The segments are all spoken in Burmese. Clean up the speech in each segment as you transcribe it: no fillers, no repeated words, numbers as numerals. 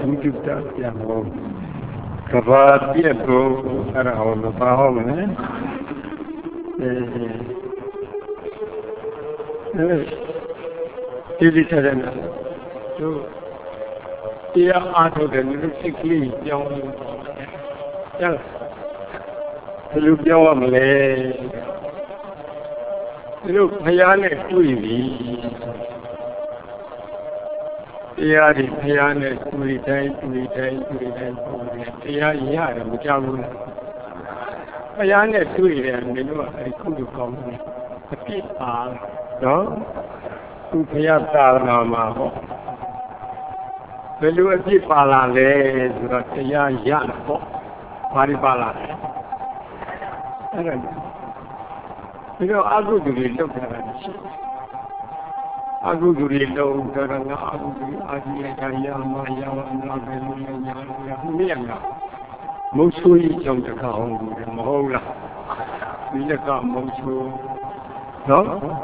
Buddha piano Kavadietto era una parola Ili Terena Tia Ato del Sikli Pion Lu Pion Le Lu Payane Tuivi Tia di Payane Tuitai Tia Yara Mujamu Payane Tuive Minu Kudu Kong Pita no Tu Payata Nama Velu Ati Pala Le Tia Yana Paripala Aguduri look at it. Aguduri low, Garana, Yama, Yama, Mostly young to come, Mohola. We look up Mosu. No?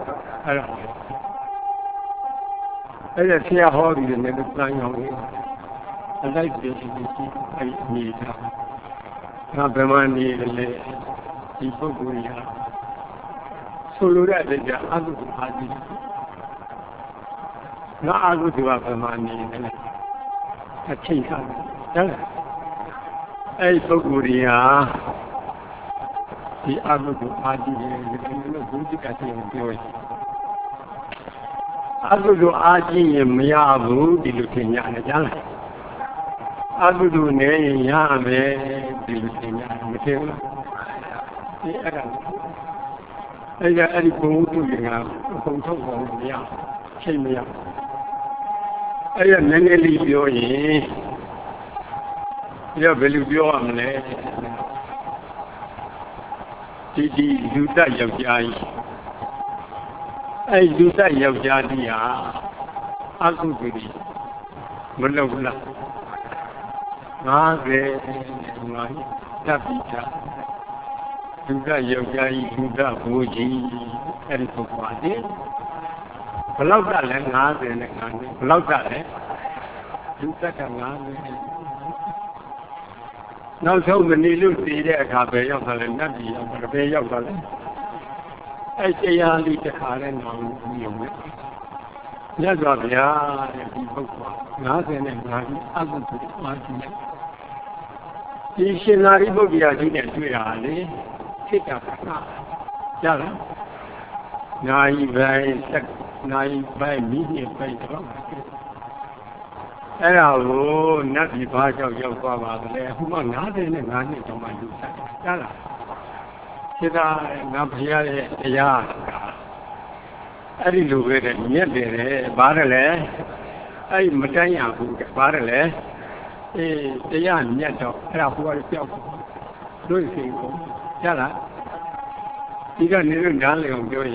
I see a hobby and never flying on it. I like this, I need her. Not the money, the people who are. Solo that they are able to party. Not able to have money. A change. A Boguria, the able to party, the good category. Able to argue in Miabu, the looking at the able to name Yame, the looking at the Every Punga, Punto, Chimia. I am many your value on the Titi, you die of Jai. I do die of Jadia. Agudi, Mulogula. Mave, Tapita. Duda Yoga, Duda Fuji, and Pupadi. Palauta Langas and Palauta, Duda Kangan. Now so many look see there, Cafe of the Nabi of the Bay of the I say, I lead the car and on you. Yazavia, nothing and nothing other to the Dictionary book, you are doing it. Take up Jala. Naive by media by Hello, not the part of your father there, who are not in the money to my Jala. Sita Napia Yard. I didn't do it yet, Barrele. I Mataya, Barrele. The young yet of Rapuan. Do you think? Jala, you don't need a darling of your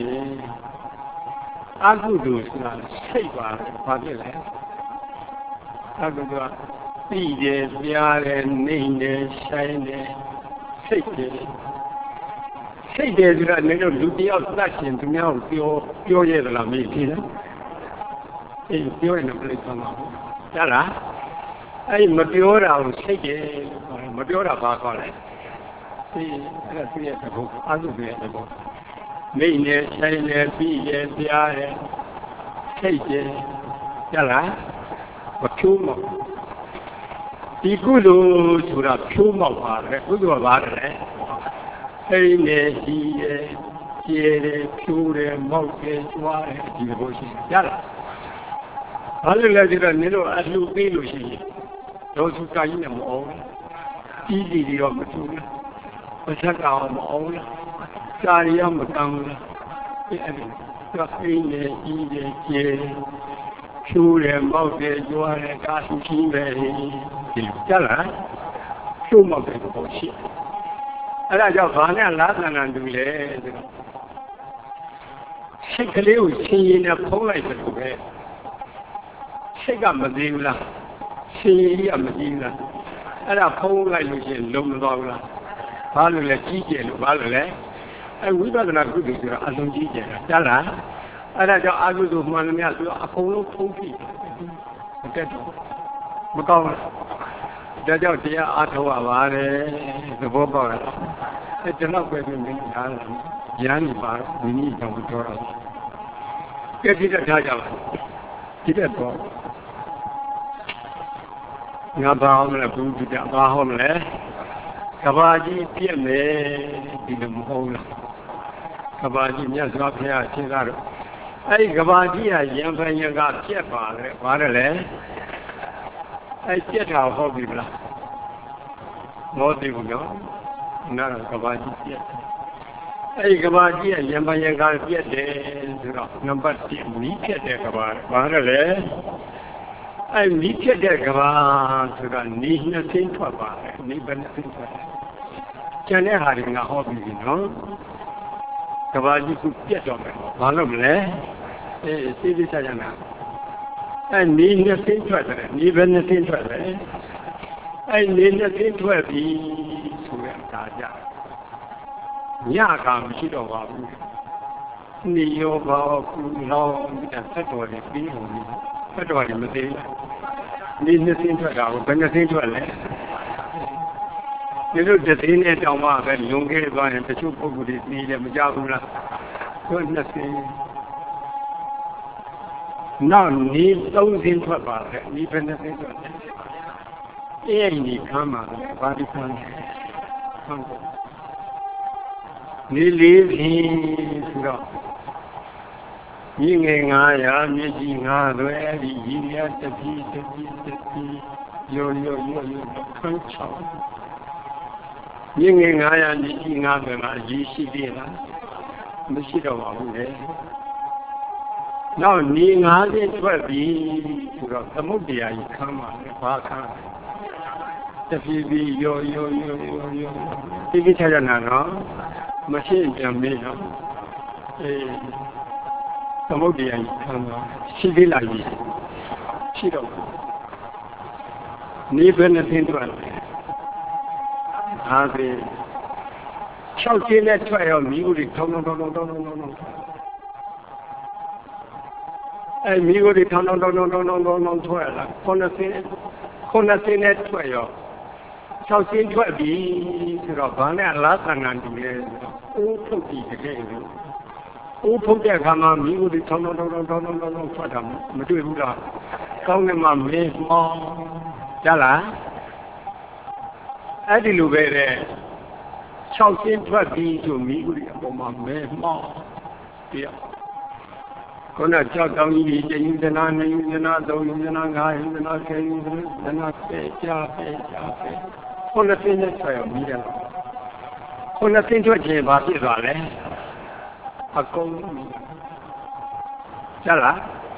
I could do safer, Padilla. I could do feed it, and name it, shine it, take it. Say there's a little duty of flashing to know your yellow meeting. You're in a place on Jala. I Madiora will take it, Madiora Barcolet. See, that's the book. I will be at the book. Main it, shine it, feed it, take it, Jala, or tumor. Be good to the tumor, good about it. Hey, pure, moke, wire, devotion. Yala. Other letter, Nilo, as you feel, those who tie them all, easy the opportunity. Osaka on all, Sari on the town, pure, moke, wire, gas, Yala. Two more bullshit. I got one and last and do it. Shake a little see in a polite way. Shake up Medina, see a Medina, and a pole like Lucian Lumbaula, Valula Gigi, Valule, and we got a good Gigi, Dala, and I got Agu Manamia, Apollo Toki. မကောင်းဒါကြောင့်တရားအားထုတ်ရပါတယ်သဘောပေါက်လားဒီလောက်ပဲမင်းရားလာရန်နေပါမိမိကြောင့်ပြောတာကဲဒီတက်ထားကြပါဒီတက်တော့ငါဘာအောင်မလဲဘုရားဘာဟောမလဲကဘာကြီးပြည့်မယ်ဒီလိုမဟုတ်လားကဘာကြီးမြတ်စွာဘုရားရှင်းတာတော့အဲ့ဒီကဘာကြီးဟာရံဖန်ရံကပြက်ပါလေဘာလဲအဲ့ပြက်တာဟုတ်ပြီလားမောတိဘူးနော်နားကဘာကြီးပြက်အဲ့ဒီကဘာကြီးရဲ့ရံဖန်ရံကပြက်တယ်ဆိုတော့နံပါတ်1မီးပြက်တဲ့ကဘာဘာလဲအဲ့မီးပြက်တဲ့ကဘာဆိုတော့နေနှစ်သိန်းထွက်ပါတယ်နေဘယ်နှစ်သိန်းထွက်ကျန်တဲ့ဟာတွေငါဟောပြီးနော်ကဘာကြီးကပြက်တော့မယ်ဘာလို့မလဲသိသိချာချာနာအဲ့နေနှစ်သိန်းထွက်တယ်နေဘယ်နှစ်သိန်းထွက်တယ်အဲ့နေနှစ်သိန်းထွက်ပြီဆိုရတာကြညကမရှိတော့ပါဘူးနေရောပါကူလောင်းတဲ့တော်တွေပြီးဟိုဆက်တော်တွေမသိဘူးနေနှစ်သိန်းထွက်တာကိုဘယ်နှစ်သိန်းထွက်လဲဒီလိုတစ်သိန်းနဲ့တောင်မှပဲလွန်ခဲ့သွားရင်တချို့ပုဂ္ဂိုလ်တွေသိတယ်မကြဘူးလားသူနှစ်သိန်းနောက်နေ3သိန်းထွက်ပါတယ်နေဘယ်နှစ်သိန်းထွက်လဲအဲ့ဒီခမ်းမှာဘာဒီခမ်းနေလေးပြီဆိုတော့မြင်းငယ်900မြစ်ကြီး9သွဲအဲ့ဒီရည်ရတပီးယောခန်းချောင်းမြင်းငယ်900မြစ်ကြီး9သွဲမှာအရေးရှိသေးလားမရှိတော့ပါဘူးလေနောက်နေ90ထွက်ပြီဆိုတော့သမုဒ္ဒရာကြီးခမ်းပါလေဘာခမ်းတပီးယောဒီချာချာနာနော်မရှိပြန်မေးနော်သမုဒ္ဒရာကြီးခံတော့ရှိသေးလားကြီးရှိတော့နေဘယ်နဲ့သင်ထွက်အားဖြင့်6ကျင်းနဲ့ထွက်ရောမိဦးတွေထုံအဲ့မိဦးတွေထုံထွက်လာ9ကျင်းနဲ့ထွက်ရော6ကျင်းထွက်ပြီဆိုတော့ဘာနဲ့အလားသဏ္ဍာန်တူလဲအိုးထုတ်ပြီးတကယ်လို့အိုးဖုတ်တဲ့အခါမှာမိဦးတွေထောင်းထွက်တာမတွေ့ဘူးလားကောင်းကင်မှာမေးမောကြလားအဲ့ဒီလိုပဲတဲ့6ကျင်းထွက်ပြီးဆိုမိဦးတွေအပေါ်မှာမေးမောပြခုန6တောင်းကြီးတယူဇနာ2ယူဇနာ3ယူဇနာ5ယူဇနာ10ယူဇနာပဲကြခုနသိနေဆွဲမိတယ်ခုနသိထွက်ခြင်းဘာဖြစ်သွားလဲအကုန်ကျလား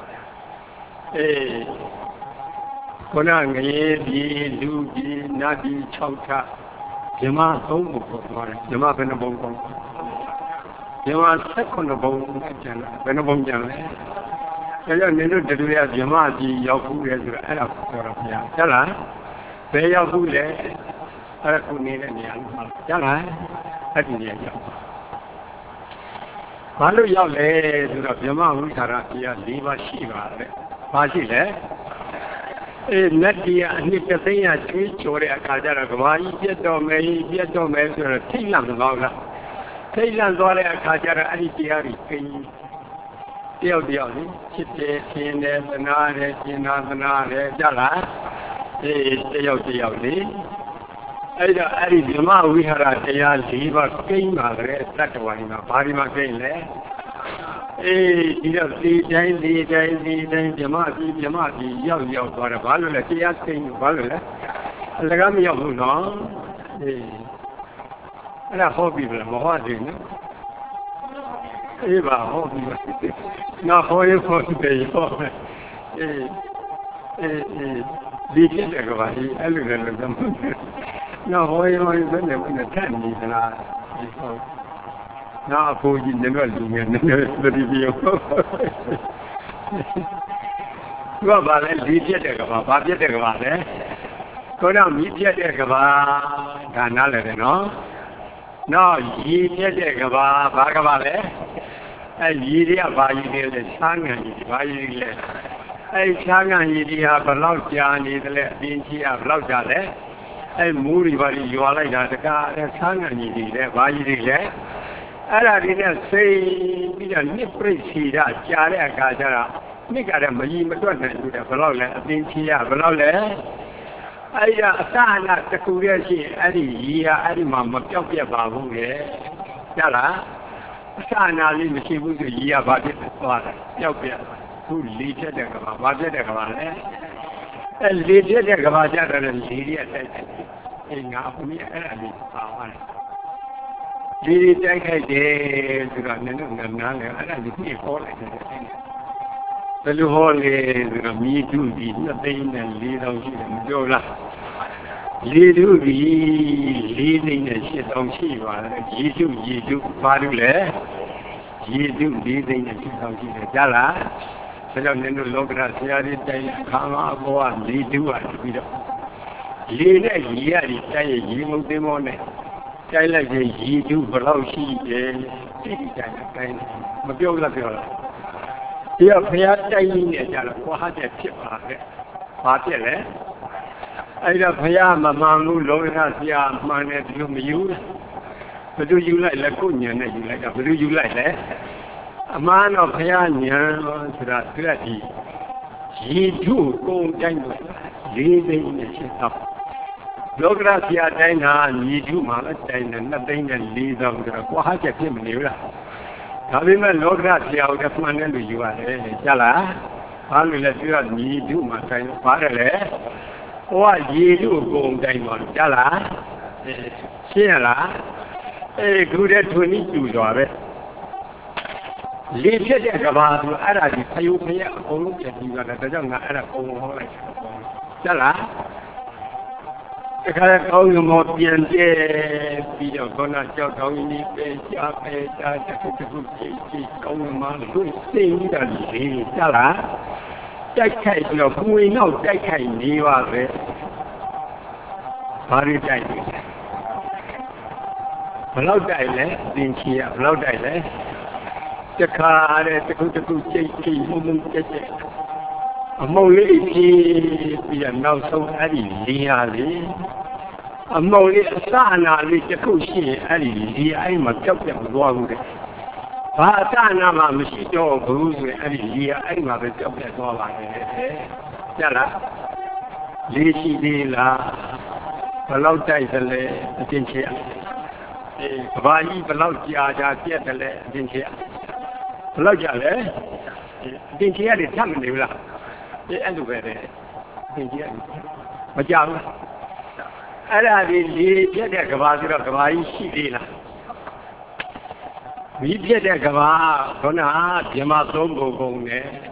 ခုနငရေပြည်လူပြည်နတ်ပြည်6ထဇမ3ဘုံပေါ်သွားတယ်ဇမဘယ်နှဘုံပေါ်ဇမ19ဘုံကျန်တယ်ဘယ်နှဘုံကျန်လဲဒါကြောင့်နင်တို့တူရဇမပြည်ရောက်ဘူးလေဆိုတော့အဲ့ဒါပြောတော့ဘုရားကျလားဘယ်ရောက်ဘူးလဲအဲ့ခုနေတဲ့နေရာမှာကျလားအဲ့ဒီနေရာရောက်ဘာလို့ရောက်လဲဆိုတော့ဗြဟ္မဝိသရာတရား၄ပါးရှိပါတယ်။ဘာရှိလဲ။နတ်တရားအနှစ်တစ်သိန်းရချွေးကြော်တဲ့အခါကျတော့ကဘာကြီးပြတ်တော့မယ်ဆိုတော့ထိတ်လန့်မသွားလား။ထိတ်လန့်သွားတဲ့အခါကျတော့အဲ့ဒီတရားကြီးကိန်းတယောက်လေချစ်တယ်ခင်းတယ်သနာတယ်ကျင်နာသနာတယ်ကြလား။တယောက်လေအဲ့တော့အဲ့ဒီဓမ္မဝိဟာရတရား၄ပါးကိန်းပါကြတဲ့တတ္တဝါတွေမှာဘာဒီမှာကိန်းလဲဒီတော့ဒီတိုင်းဓမ္မကြီးရောက်သွားတယ်ဘာလို့လဲတရားကိန်းဘာလို့လဲအလကားမရောက်ဘူးနော်အဲ့ဒါဟောပြီလားမဟောသေးနော်ပါဟောပြီနော်ဟောရဖို့တယ်ဟောဒီကိစ္စကဘာကြီးအဲ့လိုလည်းလုပ်မှာနော်ဟောရဘယ်နဲ့ထက်နေသလားနော်အဖိုးကြီးနည်းနည်းလူငယ်နည်းနည်းသတိပြုသူကဘာလဲဒီပြက်တဲ့ကဘာပြက်တဲ့ကဘာလဲကိုတော့မိပြက်တဲ့ကဘာဒါနားလည်တယ်နော်နော်ရီပြက်တဲ့ကဘာဘာကဘာလဲအဲရီတွေကဘာကြီးလဲဆန်းငံကြီးဘာကြီးလဲ ai Chagan Yidia, Balauja, Nidle, Dinchia, Blaujale, ai Muri, you are like that, Chagan Yidia, Vajile. I didn't say, be a nipri, Jara, Gajara, Nika, Madonna, Balole, Dinchia, Balole. I sana the Kuriashi, Adi, Adi Mamma, Jopia Babu, Yala, Sana, Limishibu, Yia, Badi, Jopia. Who leads the Gavada de Gavana? And leads the Gavada and Lydia in Apumi and Power. Did it take a day to run in the Nana and the whole the whole is me too, nothing and lead on Jola. Lead to be leading a shit on Shiva, Yidu, Padule, Yidu leading a shit on Shiva, Jala. Pero neno logra siari tay kama boa lidu ati lile yari tay yimu demone tay la je yidu blau shi je ti tay tay ma pyo la dia phaya tay ne ja la kwa de phit ba le ba phit le ai da phaya ma man lu logra sia man ne di lo ma yu ba du yu lai la ko nyan ne yu lai da ba du yu lai le a man of Hayan, Srati, he too go down leading the ship up. Logracia Dana, Nidu Malatain, and nothing and lead of the Quahaja Timura. Having a Logracia out of man and you are Jala, I will let you need do my kind of parallel. Or ye do go down Jala, Sierra, a good at 22 dollars. Leave it about Arabi, you pay a home that you got a young Arab home like Jala. The kind of you more be a gonna jog on in the going on good thing that Jala. That kind of who know that kind you are there. Paradise. Hello, Dile, didn't she? Hello, Dile. The car at the good woman. A molly be a now so Ali, a molly sana with the cushy Ali, I'm a job of wrong. Patana, Machito, who's Ali, I'm a job of all. Jala, Lady de la Palauta is a attention. Vai, Palautia, attention. Logically, didn't hear it coming, the elevator. Didn't hear it. But young, I did get a Gavazir of Gavai Shivina. We get a Gava, Gona, Yamazo Gone.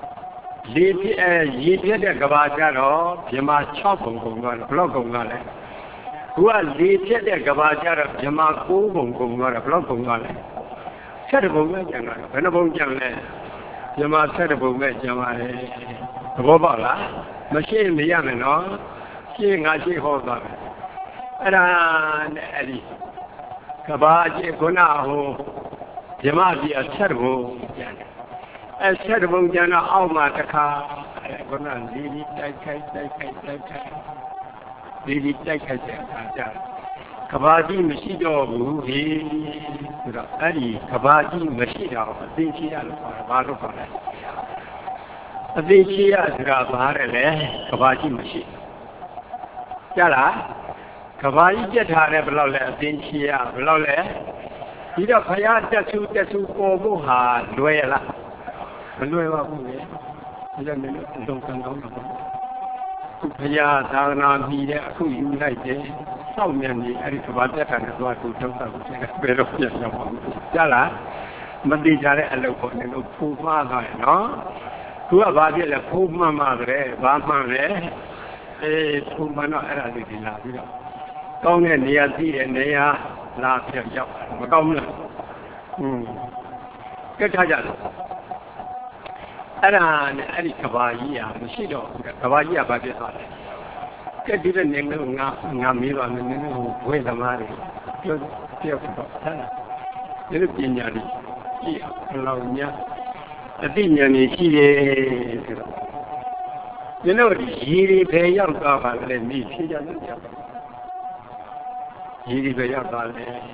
Ye get a Gavajaro, Yama Chopon, Blogongale. Who are lead a Gavajaro, Yama Gongongale, Blogongale. Terrible Janga, Venerable Janga, Yama terrible Jama, Bobala, Machine the Yamano, seeing I see Hoba. And Eddie Kabaji Gonaho, Yamadi, a terrible Janga. A terrible Jana Alma Taka, Gonan, Lady Taka. Kabadi Mashido, he Adi, Kabadi Mashido, Vinci, Barufa. A Vinci as Rabarele, Kabadi Mashi. Jala, Kabadi Jetare Blole, Vinci, Blole, Ida Payata to Obuha, Luella, Luella, don't come. Paya, Dana, Vida, who you like it. So many Arifabata and go to Jala, Madijare and the Puma, no? Who about the Puma Madre, Bama, a Pumano Aradina. Don't near the and they are last year, Madonna. Get Hajan. Aran Arikabaya, Mashido, Kabaya Badia. Get the name of Namila and the name of Wedamari. Just careful. Little Pinyari, Launia, a Pinyani, You know, he pay out of a me, she doesn't tell. He pay out of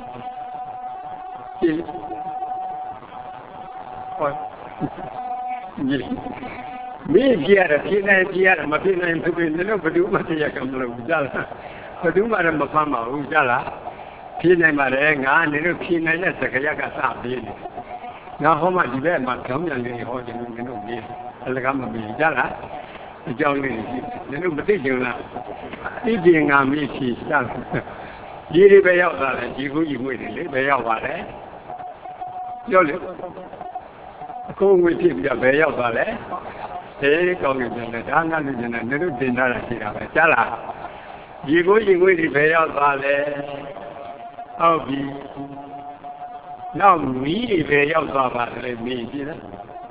me, dear, dear, Martina, and Pina, but you must come to Jala. But you are a Mafama, Ujala, Pina Marenga, and Pina, yes, a Kayaka. Now, how much you my come and they hold you, Alagama Jala, the young lady, the new particular. Eating a meaty son. You pay out that you will pay out what eh? You'll go with him, the pay out that eh? They go in the Dana and the little dinner. Jala. You go in with the pay out that eh? I'll be. Now, me pay out that me, you know.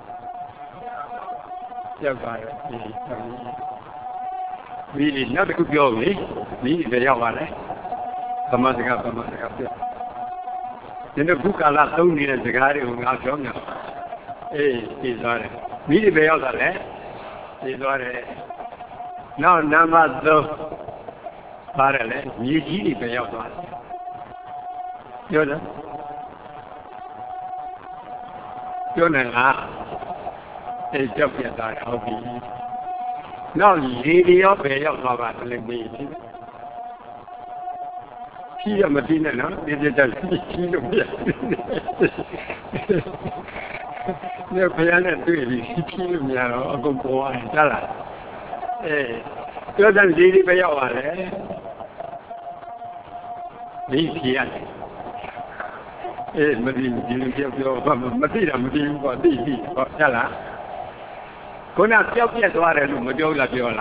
Really, not a good girl, me, the Yavale. Kamasaka. Then the book Allah only as the guy who got younger. Is on it. Me, the Yavale is on it. Now, Nama the Parallel, Yiji, the Yavale. Yoda. Yona. They jump at that hobby. Now, lady of a of me. She a Medina, no? They did that. No piano, really. Me, I'll go and tell her. You're done lady by your eh? These here. Medina, you give your Medina, for these, tell her. Kuna pia tuare lu mojola piola.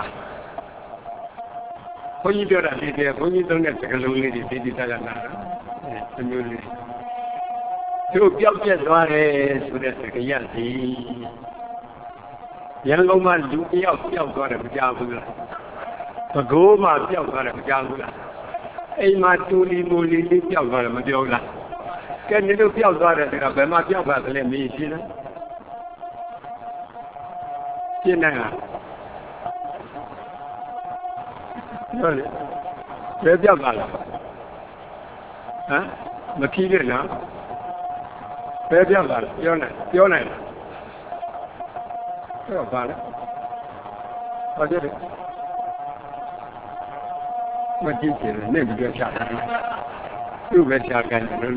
Koni piola dite, koni donne sekaluli di tajana. Senyuli. Tu pia tuare sudah sekian si. Yang lama lu pia tuare berjalan. Pagoma pia tuare berjalan. Matuli muli pia tuare mojola. Kan itu pia tuare sekarang bema pia tuare lemi sih. Trên này à? Rồi, bé béo vào là, hả? Mà khi đấy nó, bé béo vào là, béo này, béo vào đấy, bao nhiêu đấy? Mà chỉ là nên bị béo chặt, cứ béo chặt cái này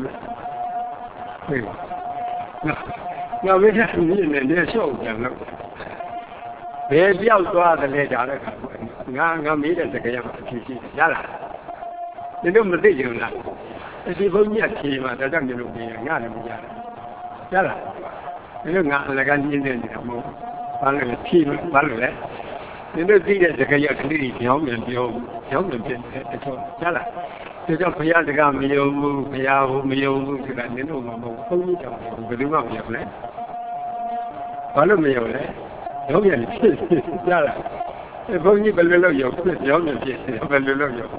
nó, nó biết là như này để sâu chẳng lắm. Bé béo toa thì lấy ra đấy, ngang mấy cái cái gì giá là, nhưng mà mình thấy nhiều là, cái phong nhiệt thì mà ta đang nhiều lúc này ngang là bây giờ, giá là, nhưng ngang là cái gì này thì không, bán là chi bán là đấy, nhưng mà tí là cái gì thì thiếu mình tiền, giá là, cho bây giờ thì cái bây giờ thì là những lúc mà không như thế nào, cái đúng không nhiều đấy, có lúc nhiều đấy. Không nhận ra là không như bên lâu nhiều không nhận gì bên lâu nhiều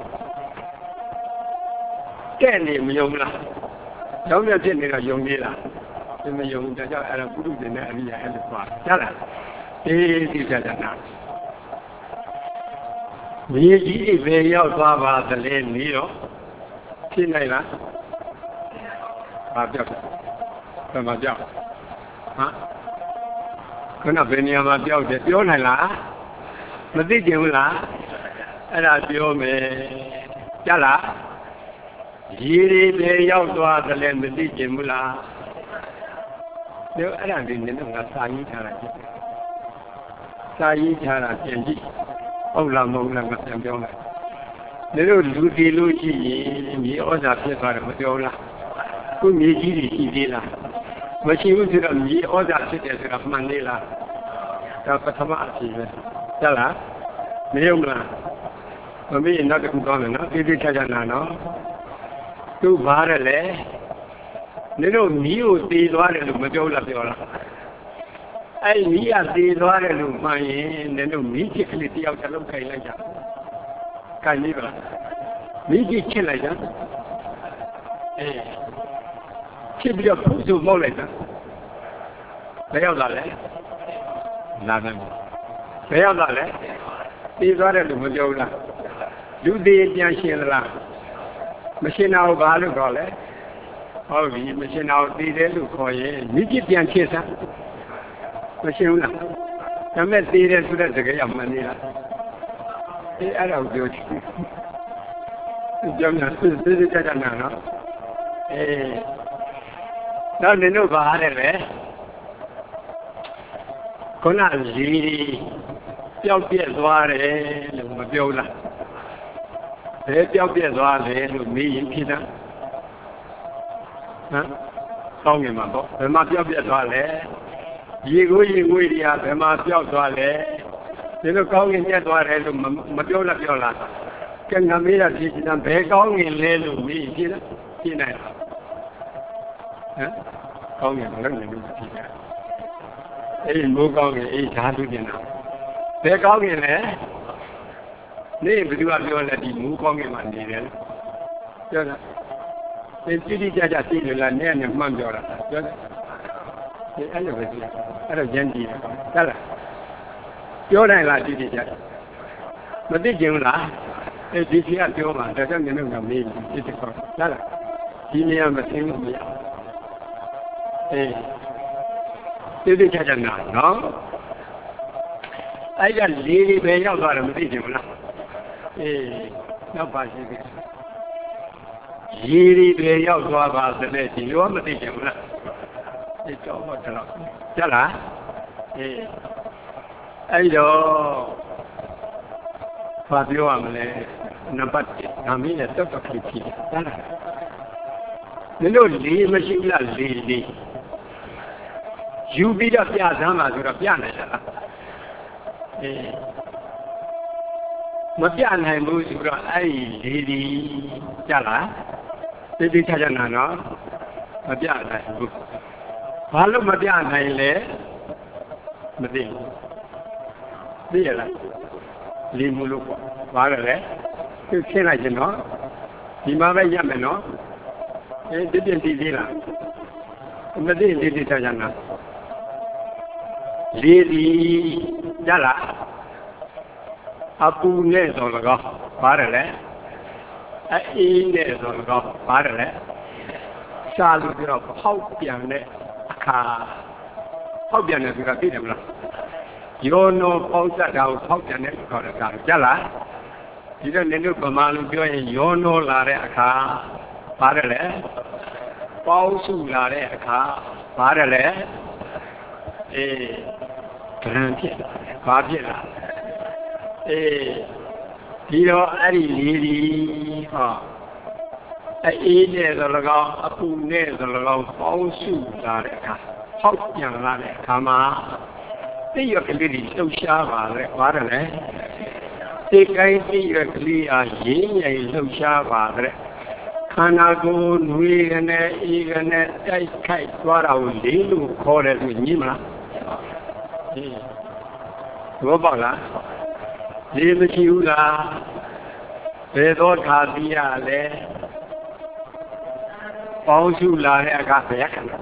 cái này mình dùng là giống như trên này là dùng đi là nhưng mà dùng cho anh cũng đúng thế này anh giải được quá chắc là thì sẽ nào mình chỉ về giao thoa và tự lên đi đó trên này là màပြောhả? Cái nào bên nhà mà biểu này là mà tí chịu làအဲ့ဒါပြောမယ်ကြလားရည်ရည်ပဲရောက်သွားတယ်လည်းမသိချင်ဘူးလားဒီအဲ့ဒါဒီနေ့ကစာရေးထားတာဖြစ်တယ်စာရေးထားတာပြင်ကြည့်ဟုတ်လားမဟုတ်လားမပြန်ပြောလိုက်ဒီလိုလူစီလို့ရှိရင်မြေဩဇာဖြစ်သွားတယ်မပြောလားခုမြေကြီးတွေရှိသေးလားမရှိဘူးဆိုတော့မြေဩဇာဖြစ်တယ်ဆိုတာမှန်သေးလားဒါပထမအဖြစ်ပဲကြလားမယုံလားမမေ့ရင်နောက်တစ်ခုကောင်းတယ်နော်တိတိကျကျနာနော်သူဘာရဲလဲနင်တို့မိကိုတည်သွားတယ်လို့မပြောလားပြောလားအဲ့မိကတည်သွားတယ်လို့မှန်ရင်နင်တို့မိချစ်ကလေးတယောက်တစ်လုံးခိုင်လိုက်ကြခိုင်နေပါလားမိချစ်ချစ်လိုက်ကြချစ်ပြီးတော့ပုစုမောက်လိုက်တာဘယ်ရောက်လာလဲလာတယ်ဘယ်ရောက်သွားလဲသိသွားတယ်လို့မပြောဘူးလားလူသေးပြန်ရှင်းသလားမရှင်းတော့ဘာလို့ခေါ်လဲဟုတ်ပြီမရှင်းတော့သိတယ်လို့ခေါ်ရင်မိจิตပြန်ဖြစ်စမ်းမရှင်းဘူးလားဒါမဲ့သိတယ်ဆိုတဲ့စကားရောက်မနေလားအဲ့ဒါကိုပြောချင်ပြောနေတာသိကြကြနာနော်နောက်နင်တို့ဘာရတယ်လဲခုနလေးပျောက်ပြက်သွားတယ်လို့မပြောလားဘယ်ပျောက်ပြက်သွားလဲလို့မေးရင်ဖြစ်တာဟမ်ကောင်းငင်မှာပေါ့ဘယ်မှာပျောက်ပြက်သွားလဲရေကိုရေငွေတွေကဘယ်မှာပျောက်သွားလဲဒီလိုကောင်းငင်ပြက်သွားတယ်လို့မပြောလားပြောလားကဲငါမေးတာဖြစ်နေတာဘယ်ကောင်းငင်လဲလို့မေးဖြစ်လားဖြစ်နိုင်လားဟမ်ကောင်းငင်မလုပ်နိုင်ဘူးဖြစ်တာအဲ့မိုးကောင်းငင်အေးဓာတ်ထုတ်နေတာဘယ်ကောင်းငင်လဲနေဘယ်သူကပြောလဲဒီမိုးကောင်းငင်မှာနေတယ်ပြောတာဒီတိတိကျကျသိလို့လားနဲ့မှန်ပြောတာပြောတယ်ဒီအဲ့လိုပဲကြည့်အဲ့တော့ရန်ကြည့်တယ်ဟုတ်လားပြောနိုင်လားတိတိကျကျမသိကြဘူးလားအဲ့ဒီကြီးကပြောမှာဒါကြောင့်ညနေကမေးတိတိခေါ်ဟုတ်လားဒီနေရာမသိဘူးမရအေးတိတိကျကျနာနော်အဲ့ကလေးလေးပဲရောက်သွားတယ်မသိကြဘူးလားအေးနောက်ပါရှိသေးရေတွေပဲရောက်သွားပါသလဲဒီလိုမသိကြဘူးလားဒီတော့တော့ကြလားအေးအဲ့တော့ဘာပြောရမလဲနံပါတ်1ငါမင်းနဲ့တက်တက်ဖြစ်ဖြစ်ဟုတ်လားမင်းတို့လေးမရှိဘူးလားလေးယူပြီးတော့ပြစမ်းပါဆိုတော့ပြနိုင်ကြလားအေးမပြနိုင်ဘူးဆိုတော့အဲ့ဒီလေးကြလားသိသိချာချာနာနော်မပြနိုင်ဘူးဘာလို့မပြနိုင်လဲမသိဘူးသိရလားလီမူလို့ပေါ့ဘာလဲလဲသူရှင်းလိုက်ခြင်းနော်ဒီမှာပဲရမယ်နော်ဒီပြင်သိသေးလားမသိသိသိချာချာနာလေးဒီကြလားအပူနဲ့ဆိုတော့ဘာလဲအေးနဲ့ဆိုတော့ဘာလဲရှာလို့ပြောတော့ဖောက်ပြန်တဲ့အခါဖောက်ပြန်တယ်ဆိုတာသိတယ်မလားယောနောပေါက်ဆက်တာကိုဖောက်ပြန်တဲ့ခေါ်တာကြလားဒီတော့နင်တို့ဗမာလူပြောရင်ယောနောလာတဲ့အခါဘာလဲပေါက်စုလာတဲ့အခါဘာလဲအေးဗရန်ဖြစ်ဘာဖြစ်လာအေးဒီတော့အဲ့ဒီလေးဒီဟောအေးနဲ့ဆို၎င်းအပူနဲ့ဆို၎င်းပေါင်းစုလာတဲ့အခါဟောက်ပြန်လာတဲ့အခါမှာသိရကလေးတွေလှုပ်ရှားပါလေဘာလဲသိကိုင်းသိရကလေးအားရင်းရည်လှုပ်ရှားပါတဲ့ခန္ဓာကိုယ်နှွေးကနေအေးကနေတိုက်ခိုက်သွားတာကိုလေးလို့ခေါ်တယ်ဆိုညင်းမလားဘောပေါက်လားဒီမရှိဘူးလားဘယ်တော့ခါပြီးရလဲပေါင်းစုလာတဲ့အခါဘယ်ခန္ဓာ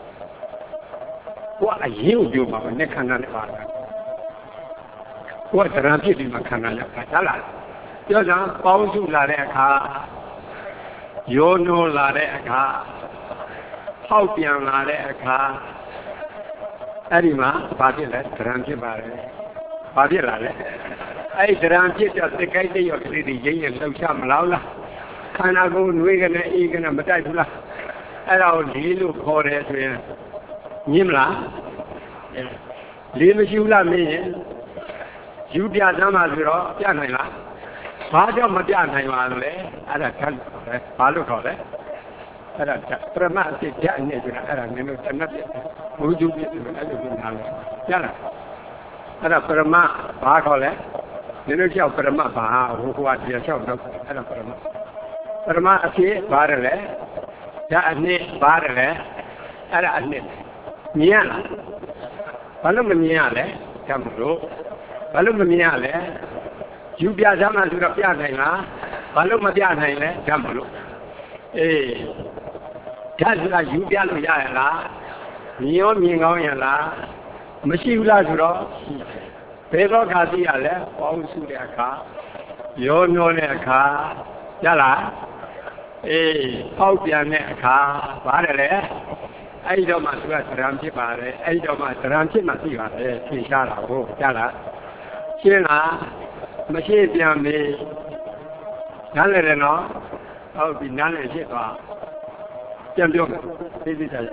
ကိုအရင်ကိုပြောမှာနဲ့ခန္ဓာနဲ့ပါတာကိုကတရားဖြစ်ပြီးမှခန္ဓာရောက်တာလားပြောကြပေါင်းစုလာတဲ့အခါယောနိုးလာတဲ့အခါဟောက်ပြန်လာတဲ့အခါအဲ့ဒီမှာဘာဖြစ်လဲတရားဖြစ်ပါလေဘာဖြစ်လာလဲအဲ့ဒီတရားဖြစ်တဲ့စိတ်ကိုက်တဲ့ရောကလေးတွေရင်းရလှုပ်ရှားမလားခန္ဓာကိုယ်နှွေးကနေအေးကနေမတိုက်ဘူးလားအဲ့ဒါကိုလေးလို့ခေါ်တယ်ဆိုရင်ညင်းမလားလေးမရှိဘူးလားမင်းရင်ယူပြသမ်းပါဆိုတော့ပြနိုင်လားဘာကြောင့်မပြနိုင်ပါလဲအဲ့ဒါဓာတ်ပဲဘာလို့ခေါ်လဲအဲ့ဒါပရမအစစ်ဓာတ်နဲ့ဆိုတာအဲ့ဒါနင်တို့တဏှတ်ပြဘုသူပြည့်တယ်အဲ့လိုပြောတာလေကြားလားအဲ့ဒါပရမဘာခေါ်လဲနင်တို့လျှောက်ပရမဘာဟိုကတရားလျှောက်တော့အဲ့ဒါပရမအဖြစ်ဘာတယ်လဲဓာတ်အနှစ်ဘာတယ်လဲအဲ့ဒါအနှစ်မြင်ရလားဘာလို့မမြင်ရလဲကြမလို့ဘာလို့မမြင်ရလဲယူပြစမ်းမှဆိုတော့ပြနိုင်လားဘာလို့မပြနိုင်လဲကြမလို့အေးဓာတ်ဆိုတာယူပြလို့ရရလားမြင်ရောမြင်ကောင်းရလားမရှိဘူးလားဆိုတော့ bế có khá gì à lẽ bóng su để khá vô nô để khá chá là phao tiền để khá bá để lẽ ấy đâu mà tôi làm chết bà đấy ấy đâu mà làm chết mà gì bà đấy thì chá là vô chá là chứ là mà chết tiền thì nán lại nó bị nán lại chết bà tiền được thế thì sao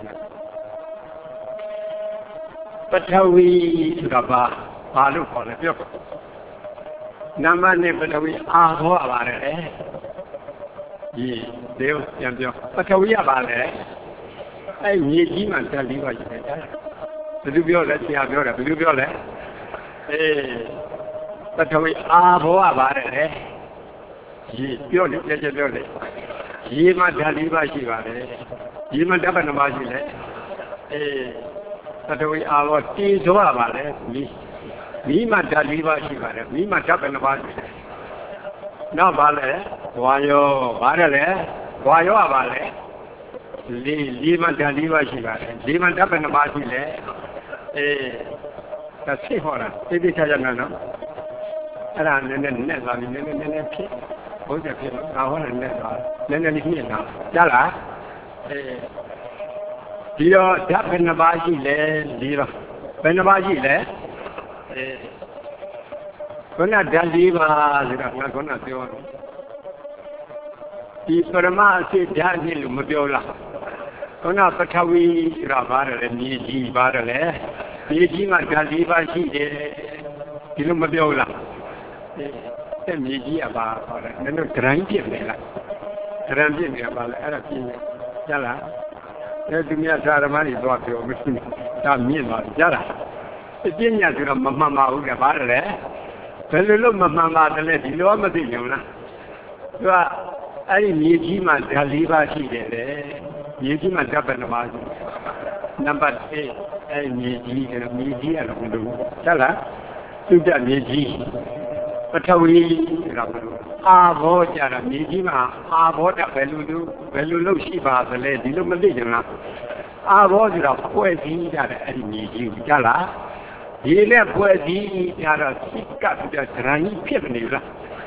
bắt đầu vì gặp bà lúc còn là biết năm nay bắt đầu vì hoa bà đấy gì đều tiền được bắt đầu vì bà đấy ai nhiều gì mà trả lý vậy đấy bây giờ biết là gì à biết là bây giờ biết là bắt đầu vì hoa bà đấy gì biết là gì biết là gì mà trả lý vậy gì bà đấy gì mà đáp ứng bà gì đấy bắt đầu vì tí số bà đấy mỹ mà trả lý bà gì bà đấy mỹ mà đáp ứng bà gì nó bà đấy hoa đấy hoa bà đấy lý mà trả lý bà gì bà đấy lý mà đáp ứng bà gì đấy ta sẽ hỏi là thế thì sao chẳng nó là nên là nênဖြစ်bố giờဖြစ်nào là nên đi nào đã là đi đó đáp ứng bà gì đấy đi đó bên bà gì đấy con là đàn đi mà gì đó con là tiêu đi Parama sẽ đàn đi luôn mới tiêu là con là bắt đầu đi ra bà rồi đi gì bà rồi đi gì mà đàn đi bà gì đấy đi luôn mới tiêu là cái gì gì à bà rồi nên nó tránh chuyện này là bà lại là gì chả là cái dunia sao mà đi đoạt tiêu mình ta miên mà chả là cái nhà thì là mà uống cái bà rồi bây giờ lúc mà đấy thì lúc mà đi nhiều lắm, rồi ai nhiều gì mà trả lý bà gì đấy, nhiều gì mà đáp ứng bà gì, number ai nhiều gì là không đủ, chắc là chúng ta nhiều gì, bắt đầu đi làm vô chả là nhiều gì mà vô đã phải lúc xí bà đấy thì lúc mà đi nhiều lắm, vô thì là quay gì ra đấy ai nhiều gì chả là ये ले कोई दी यारा सिक्का तो चरानी फिर नहीं रहा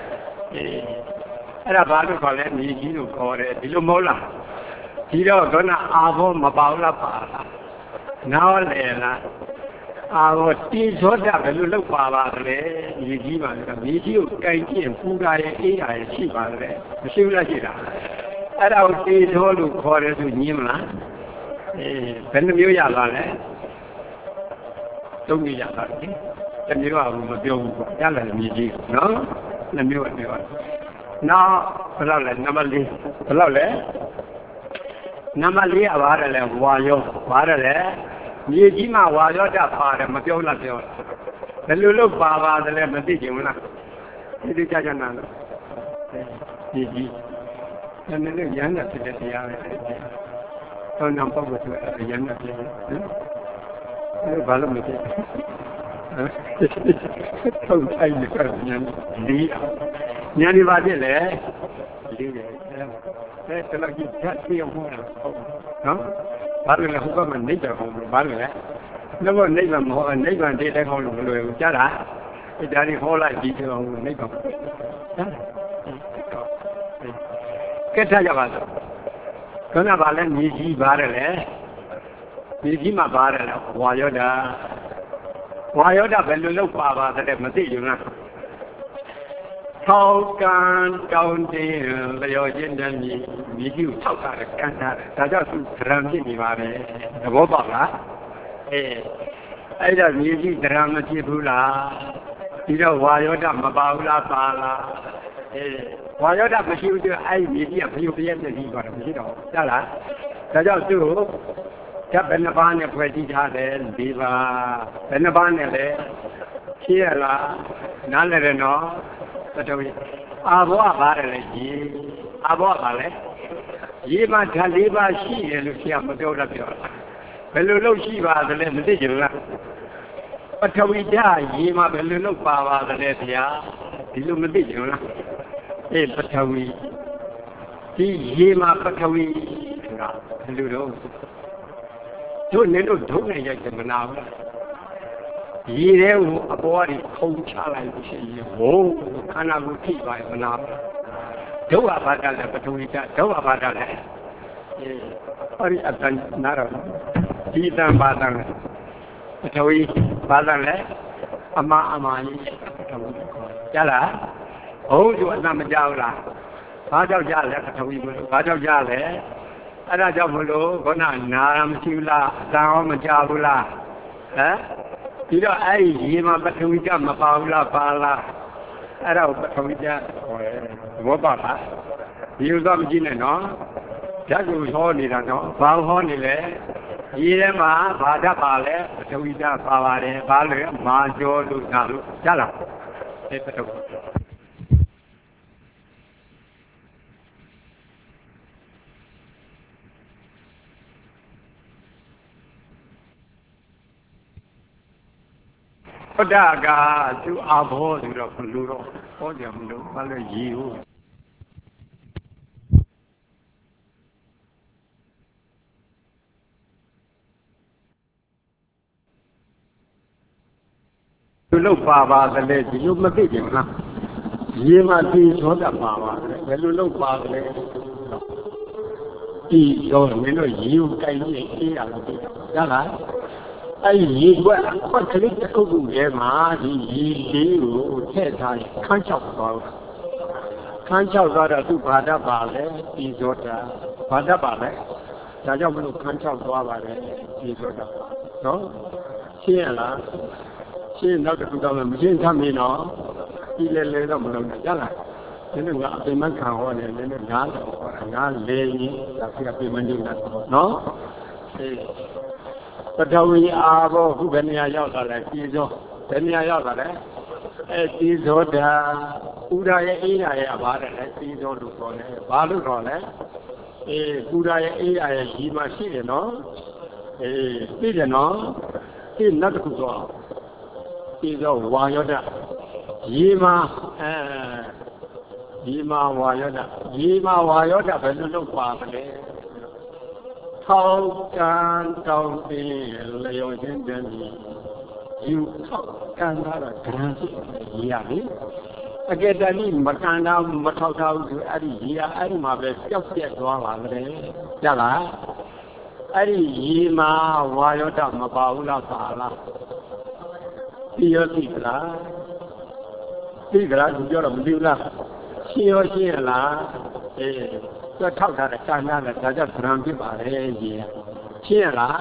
अरे बात को ले नहीं जो करे दिलो मौला दिलो तो ना आवो मबाउला पाला ना ले ना आवो तीन छोटा बेलू लोग पावा ले ये जी मार का ये जी कहीं की पूरा ये आए सी मार ले शिवला जी रा अरे वो तीन छोलू करे तो नीम ना बेन म्यू या ला ले东西讲了，这没话我们标原来米鸡，喏，那没话，那不老嘞，那么哩，不老嘞，那么哩啊，完了嘞，完了嘞，米鸡嘛，完了这发的，没标了，那路爸的嘞，没得劲了，这就家那了，米鸡，那人呢是这样的，都能包括这人呢是，ဘာလို့မဖြစ်ထုံထိုင်နေကြတယ်ညနေပါဖြစ်လေလေးတယ်အဲတလောက်ကြီးဖြတ်ပြေအောင်ဟုတ်နော်ဘာလို့လဲဟိုဘက်မှာနေကြအောင်ဘာလို့လဲတော့နိဗ္ဗာန်မဟုတ်နိဗ္ဗာန်တည်းတဲ့ခေါင်းလို့မလွယ်ဘူးကြားလားအဲဒါကြီးဟောလိုက်ပြီးပြောအောင်နိဗ္ဗာန်ကြားကဲထားကြပါစို့ခဏပါလဲမြေကြီးပါတယ်လေဒီကြီးမှာပါတယ်လားဝါယောဒဘယ်လိုလုပ်ပါပါတဲ့မသိဘူးလားထောက်ကံတောင်းတင်းလျော်ခြင်းတည်းမြေကြီးကိုထောက်တာကန်တာဒါကြောင့်သူဒရံဖြစ်နေပါပဲသဘောပေါက်လားအဲ့ဒါမြေကြီးဒရံမဖြစ်ဘူးလားဒီတော့ဝါယောဒမပါဘူးလားပါလားဝါယောဒမရှိဘူးဆိုအဲ့ဒီမြေကြီးကဘယ်လိုပြည့်နေပြီပါတော့မရှိတော့ကြားလားဒါကြောင့်သူ့ကိုဓာတ်ဘယ်နှပါးနဲ့ဖွဲ့စည်းထားတယ်ဒီပါဘယ်နှပါးနဲ့လဲဖြည့်ရလားနားလည်တယ်နော်တတော်အာဘောပါတယ်လေကြီးအာဘောပါလေရေးမှာဓာတ်၄ပါးရှိတယ်လို့ဆရာမပြောတတ်ပြောဘယ်လိုလုပ်ရှိပါသလဲမသိကြဘူးလားပထဝီဓာတ်ရေးမှာဘယ်လိုလုပ်ပါပါသလဲဆရာဒီလိုမသိကြဘူးလားပထဝီဒီရေးမှာပထဝီဆိုတာဘယ်လိုတော့တို့နေလို့ဒုံနဲ့ရိုက်တယ်မနာဘူးရေထဲကိုအပေါ်ကနေခုန်ချလိုက်လို့ရှိရင်ဝုန်းခန္ဓာကိုယ်ထိပါရမလားဒုက္ခဘာသာလဲပထဝီဓာတ်ဒုက္ခဘာသာလဲဟောဒီအတန်နာရဒီတန်ဘာသာလဲပထဝီဘာသာလဲအမကြီးပထဝီခေါ်ကြားလားဟုတ်သူအတန်မကြောက်လားဘာကြောက်ကြလဲပထဝီကိုဘာကြောက်ကြလဲအဲ့ဒါကြောင့်မလို့ခေါနာနာမရှိဘူးလားအတန်ရောမကြောက်ဘူးလားဟမ်ဒီတော့အဲ့ဒီရေမှာပထဝီဓာတ်မပါဘူးလားပါလားအဲ့ဒါကိုပထဝီဓာတ်ဟောတယ်ဘောပါလားဒီဥစ္စာမကြည့်နဲ့နော်ဓာတ်ကိုဟောနေတာနော်ဘာဟောနေလဲရေထဲမှာဘာဓာတ်ပါလဲပထဝီဓာတ်ပါပါတယ်ဘာလဲမာကျော်လို့နာလို့ကြားလားအဲ့ပထဝီဘုဒ္ဓကသူအဘောဆိုတော့ဘလို့တော့ဟောကြမလို့ဘာလဲရေဟုတ်သူလို့ပါပါတယ်ဒီလိုမသိကြဘူးလားရေမှာဒီသောတာပါပါတယ်ဘယ်လိုလုပ်ပါတယ်ဒီတော့မင်းတို့ရေကိုကြိုက်လို့အေးရလို့ရလားအဲ့ဒီရေကွက်ခွက်ကလေးတစ်ခုခုထဲမှာဒီရေလေးကိုထည့်ထားရင်ခန်းချောက်သွားတယ်ခန်းချောက်သွားတော့သူဘာဓာတ်ပါလဲဒီသောတာဘာဓာတ်ပါလဲဒါကြောင့်မလို့ခန်းချောက်သွားပါတယ်ဒီသောတာနော်ရှင်းရလားရှင်းနောက်တစ်ခုတော့မရှင်းသမေးနော်ဒီလေတော့မလုပ်နဲ့ရလားဒီနေ့ကအပင်မခံဟောနေတယ်ငါတော့ငါလေရင်ဒါပြပင်မနေနဲ့နော်အေးပထဝီအာဘောခုဘယ်နေရာရောက်လာလဲဒီသောဘယ်နေရာရောက်လာလဲဒီသောတာဥဒရဲ့အေးရာရဲ့အဘာတဲ့လဲဒီသောလို့ခေါ်တယ်ဘာလို့ခေါ်လဲဥဒရဲ့အေးရာရဲ့ဒီမှာရှိတယ်နော်သိတယ်နော်ဒီနောက်တစ်ခုတော့ဒီသောဝါယောဒရေမှာရေမှာဝါယောဒရေမှာဝါယောဒဘယ်လိုလုပ်ပါမလဲထောက်ကန်တောင်းပြီးလျော်ခြင်းတည်းယူထောက်ကန်တာကဂရန်စီရေရလေအကယ်တည်းမကန်တာမထောက်တာဘူးဆိုအဲ့ဒီရေရအဲ့ဒီမှာပဲပျောက်ပြက်သွားပါလေကြလားအဲ့ဒီရေမှာဝါယောဒမပါဘူးလားပါလားသိရောသိကလားသိကလားသူပြောတော့မသိဘူးလားရှင်းရောရှင်းရလားသူထောက်ထားတဲ့ကာနာနဲ့ဒါကြောင့်ဗရံဖြစ်ပါလေကြီးရှင်းရလား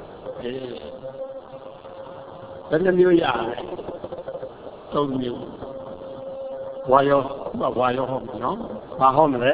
ဘယ်နှမျိုးရလဲ၃မျိုးဝါယောဟောမယ်နော်ဘာဟောမလဲ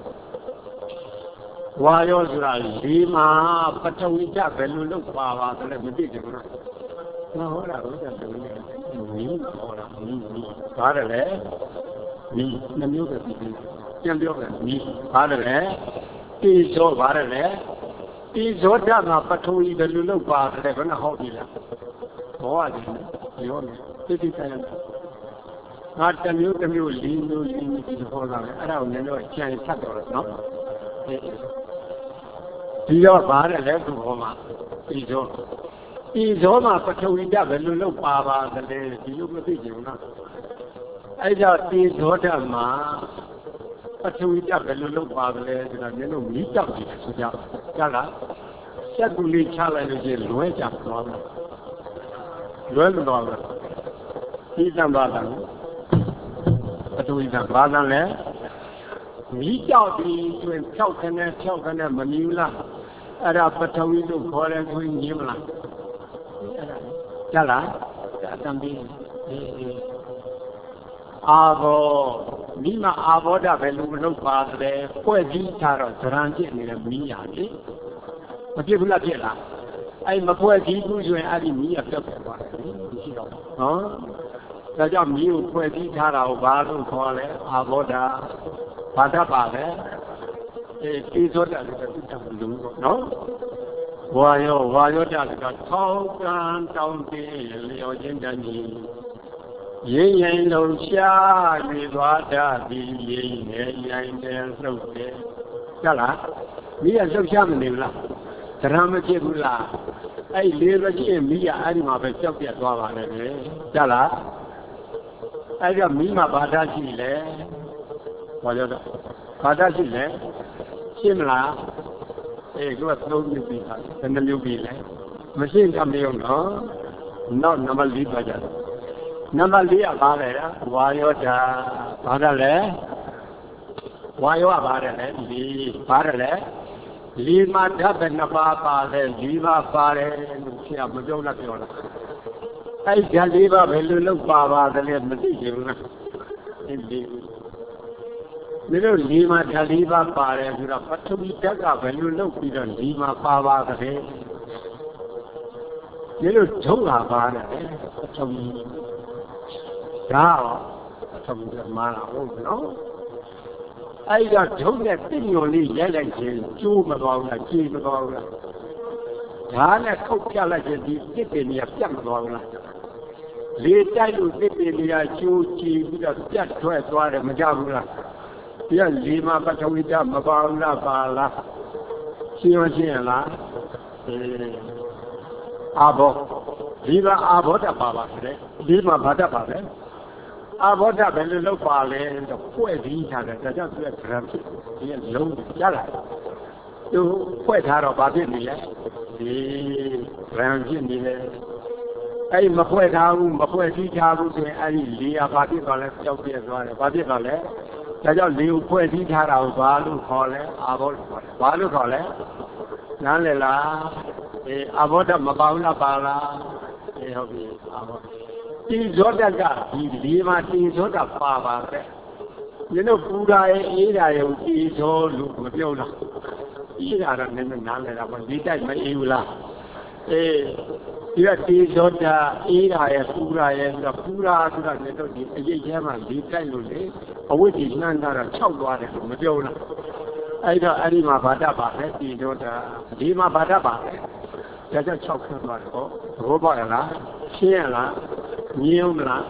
ဝါယောဆိုတာဒီမှာပထဝီဓာတ်ဘယ်လိုလုပ်ပါသလဲမသိကြဘူးနော်ဟောတာဘုရားပြောနေတယ်မင်းဟောတာမင်းဘာတယ်လဲမင်းနှမျိုးပဲပြန်ပြောတယ်မင်းဘာတယ်လဲတိဇောဘာတယ်လဲတိဇောဓာတ်မှာပထဝီဘယ်လိုလုပ်ပါသလဲဘယ်နဲ့ဟောပြီလားဘောရတယ်ပြောနေသိသိတိုင်းငါတစ်မျိုးလေးမျိုးဒီဟောတာလေအဲ့ဒါကိုလည်းတော့ကြံဆက်တော့နော်ဒီတော့ဘာတယ်လဲသူဟောမှာတိဇောဒီဇောမှာပထဝီဓာတ်ဘယ်လိုလုပ်ပါသလဲဒီလိုမသိကြဘူးနော်အဲ့ကြောင့်ဒီဇောဓာတ်မှာပထဝီဓာတ်ဘယ်လိုလုပ်ပါသလဲဆိုတာမျိုးလို့မီးတောက်ကြည့်ဆိုကြလားစက်ကူလေးချလိုက်လို့ရှိရင်လွဲကြသွားတယ်လွဲလို့တော့ဒီသံပါတံပထဝီဓာတ်ဘာသာလဲမီးတောက်ပြီးတွင်ဖြောက်ခနဲ့မမြူလားအဲ့ဒါပထဝီလို့ခေါ်တယ်ဆိုရင်ညင်းမလားကြလားအတံပြီးအာဘောမိမအာဘောဓပဲလူမလုပ်ပါတဲ့ဖွဲ့စည်းထားတော့ဇရံဖြစ်နေတဲ့မိညာလေမဖြစ်ဘူးလားဖြစ်လားအဲ့မဖွဲ့စည်းဘူးဆိုရင်အဲ့ဒီမိညာပြတ်သွားတယ်မရှိတော့နော်ဒါကြောင့်မိကိုဖွဲ့စည်းထားတာကိုဘာလို့ခေါ်လဲအာဘောဓဘာဓပါလဲဒီဇောဓလည်းသူတတ်လို့နော်ဝါယောဓကထောက်ကန်တောင်းပြီးလျော်ခြင်းတည်းရင်ရင်လုံရှား၍သွားတတ်သည်ရင်ရင်ရင်လှုပ်တယ်ကြလားမိရလှုပ်ရှားမနေဘူးလား drama chebula. I live again, me, I am a chop at Wava. Jala. I got me, my Badashi le. Whatever. Badashi le. Simla. A good no new people, and the new bill. Machine coming on, not number lead budget. Number lead about it, why you're Badale? Why you are Badale? Leave my tap and Napa, leave our father, and Madonna. I can leave a little Baba, the little indeed. Little Lima Taliba Pare, you have got to be dug up when you look with a Lima Pava the head. Little Tola Pare, some mana, no? I got told that thing only yelling, two Madonna, three Madonna. Hana Coca like a dip in your Yamagona. Later you dip in your chew, with a jet to a Majamula. Yes, Lima Patawita, Mabala, Bala, Siona, Abo, Lima Abota Baba, Lima Bata Abota Bello Pale, the poor Vita, the just Ramsey, low Yala. You quite hard about it, the Ramsey, I am a poet, Mapoe Vita, and Lia Bati Valley, Bati Valley. That's a new poetry had our Balu call it, Balu call it, Nalela, Aboda Mabana Bala, Tizoda, Lima Tizoda Pava. You know, Buddha, Ida, Tizo, Lukmationa. Ida, and Nalela, but Vita, my Eula. You are Tizoda, Ida, Pura, and the Pura, Yama, Vita, which is none that a child water from Madonna. I know Anima Badaba, Lima Badaba, that's a chocolate water, Robala, Shiela, Niumla,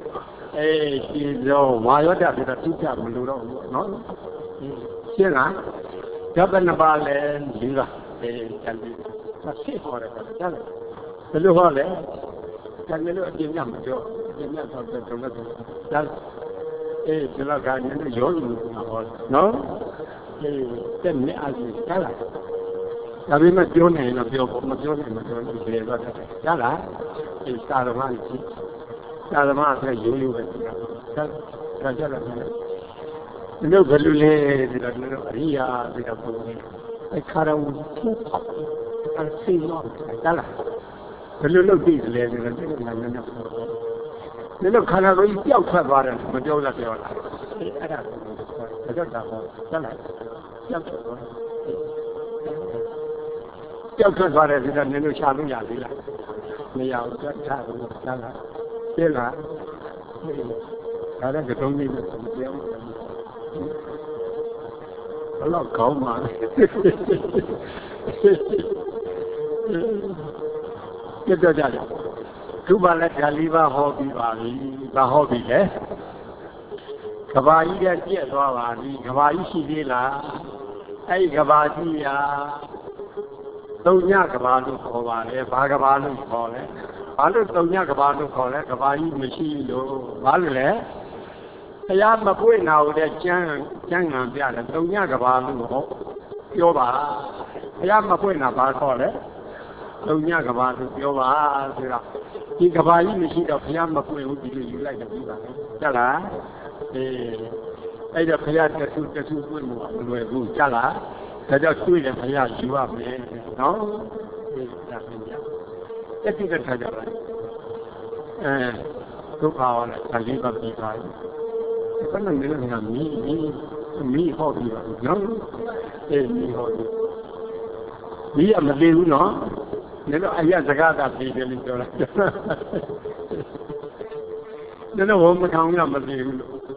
Wayota, the two Tabulo, no? Shiela, Governor Bale, Lila, can be a safe for it. The Luhole, can you look at the Yamajo, the Yamajo, the Lagan, no? Then me as you tell us. I remember your name of your Yala is Salaman. Salaman says you. No Galule, the Ria, the I cut out two pop and see not Yala. The little bees lady, the little color is the outside water, Majola. I don't know what is the new Shabu Yadilla. May out Tala. Silla. I don't know me. A lot of coma. Get the Dada. Cuba let Galiva hobby, eh? Kawaii, dear Ravani, Kawaii Villa, a Gavadia, Donya Gavanu Kovane, Bagavanu Kole, under Donya Gavanu Kole, Kawaii machine, Valile. I am a boy now that Jang and Piana, Donya Gavanu, Yoba. I am a boy now, Kole, Donya Gavanu, Yoba. The Kawaii machine of Yamapu would be like a Viva. Jala. I the Payat to Jala, that are sweet and Payat you up, no? Let me get Tajala. Took our Taliba Pikai. Me hobby, no? Me hobby. Me am a little, no? Never I had the Gata people in the no woman coming up with you.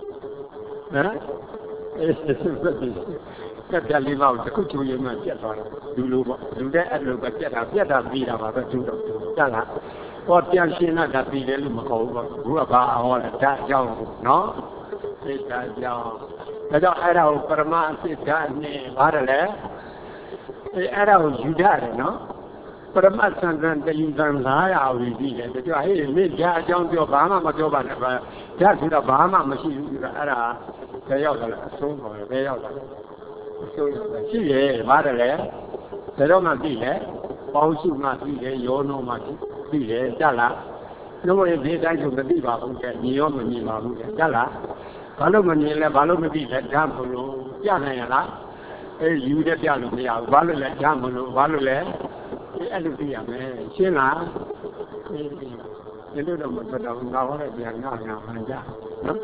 That's a live out the cook you might get on. Do that and look at that beat about the two of Jala. What can she not have been a little grew about all that young, no? It's that young. I don't have a permanent name, Varale. အဲ့ဒါကိုယူရတယ်နော်ပရမတ်ဆန်တန်တယူတန်900ဝီကြည့်တယ်ပြောဟေးမင်းကြားအကြောင်းပြောဘာမှမပြောပါနဲ့ဗျာကြားဆိုတာဘာမှမရှိဘူးဆိုတာအဲ့ဒါဘယ်ရောက်လာအဆုံးပေါ်ဘယ်ရောက်လာအဆုံးရှိရဲ့ပါတယ်လေဘယ်တော့မှသိတယ်ပေါင်းစုမှသိတယ်ယောနောမှသိတယ်ကြလားလို့ရင်ဒီတိုင်းဆိုမသိပါဘူးကညီရောမညီပါဘူးကြလားဘာလို့မမြင်လဲဘာလို့မသိလဲဓာတ်မလို့ပြနိုင်ရလားယူတဲ့ပြလို့မရဘူးဘာလို့လဲဓာတ်မလို့ဘာလို့လဲအဲ့လိုသိရမယ်ရှင်းလားဒီလိုတော့မတော်တော့ငါဟောတဲ့ပြန်ငါမှန်ကြနော်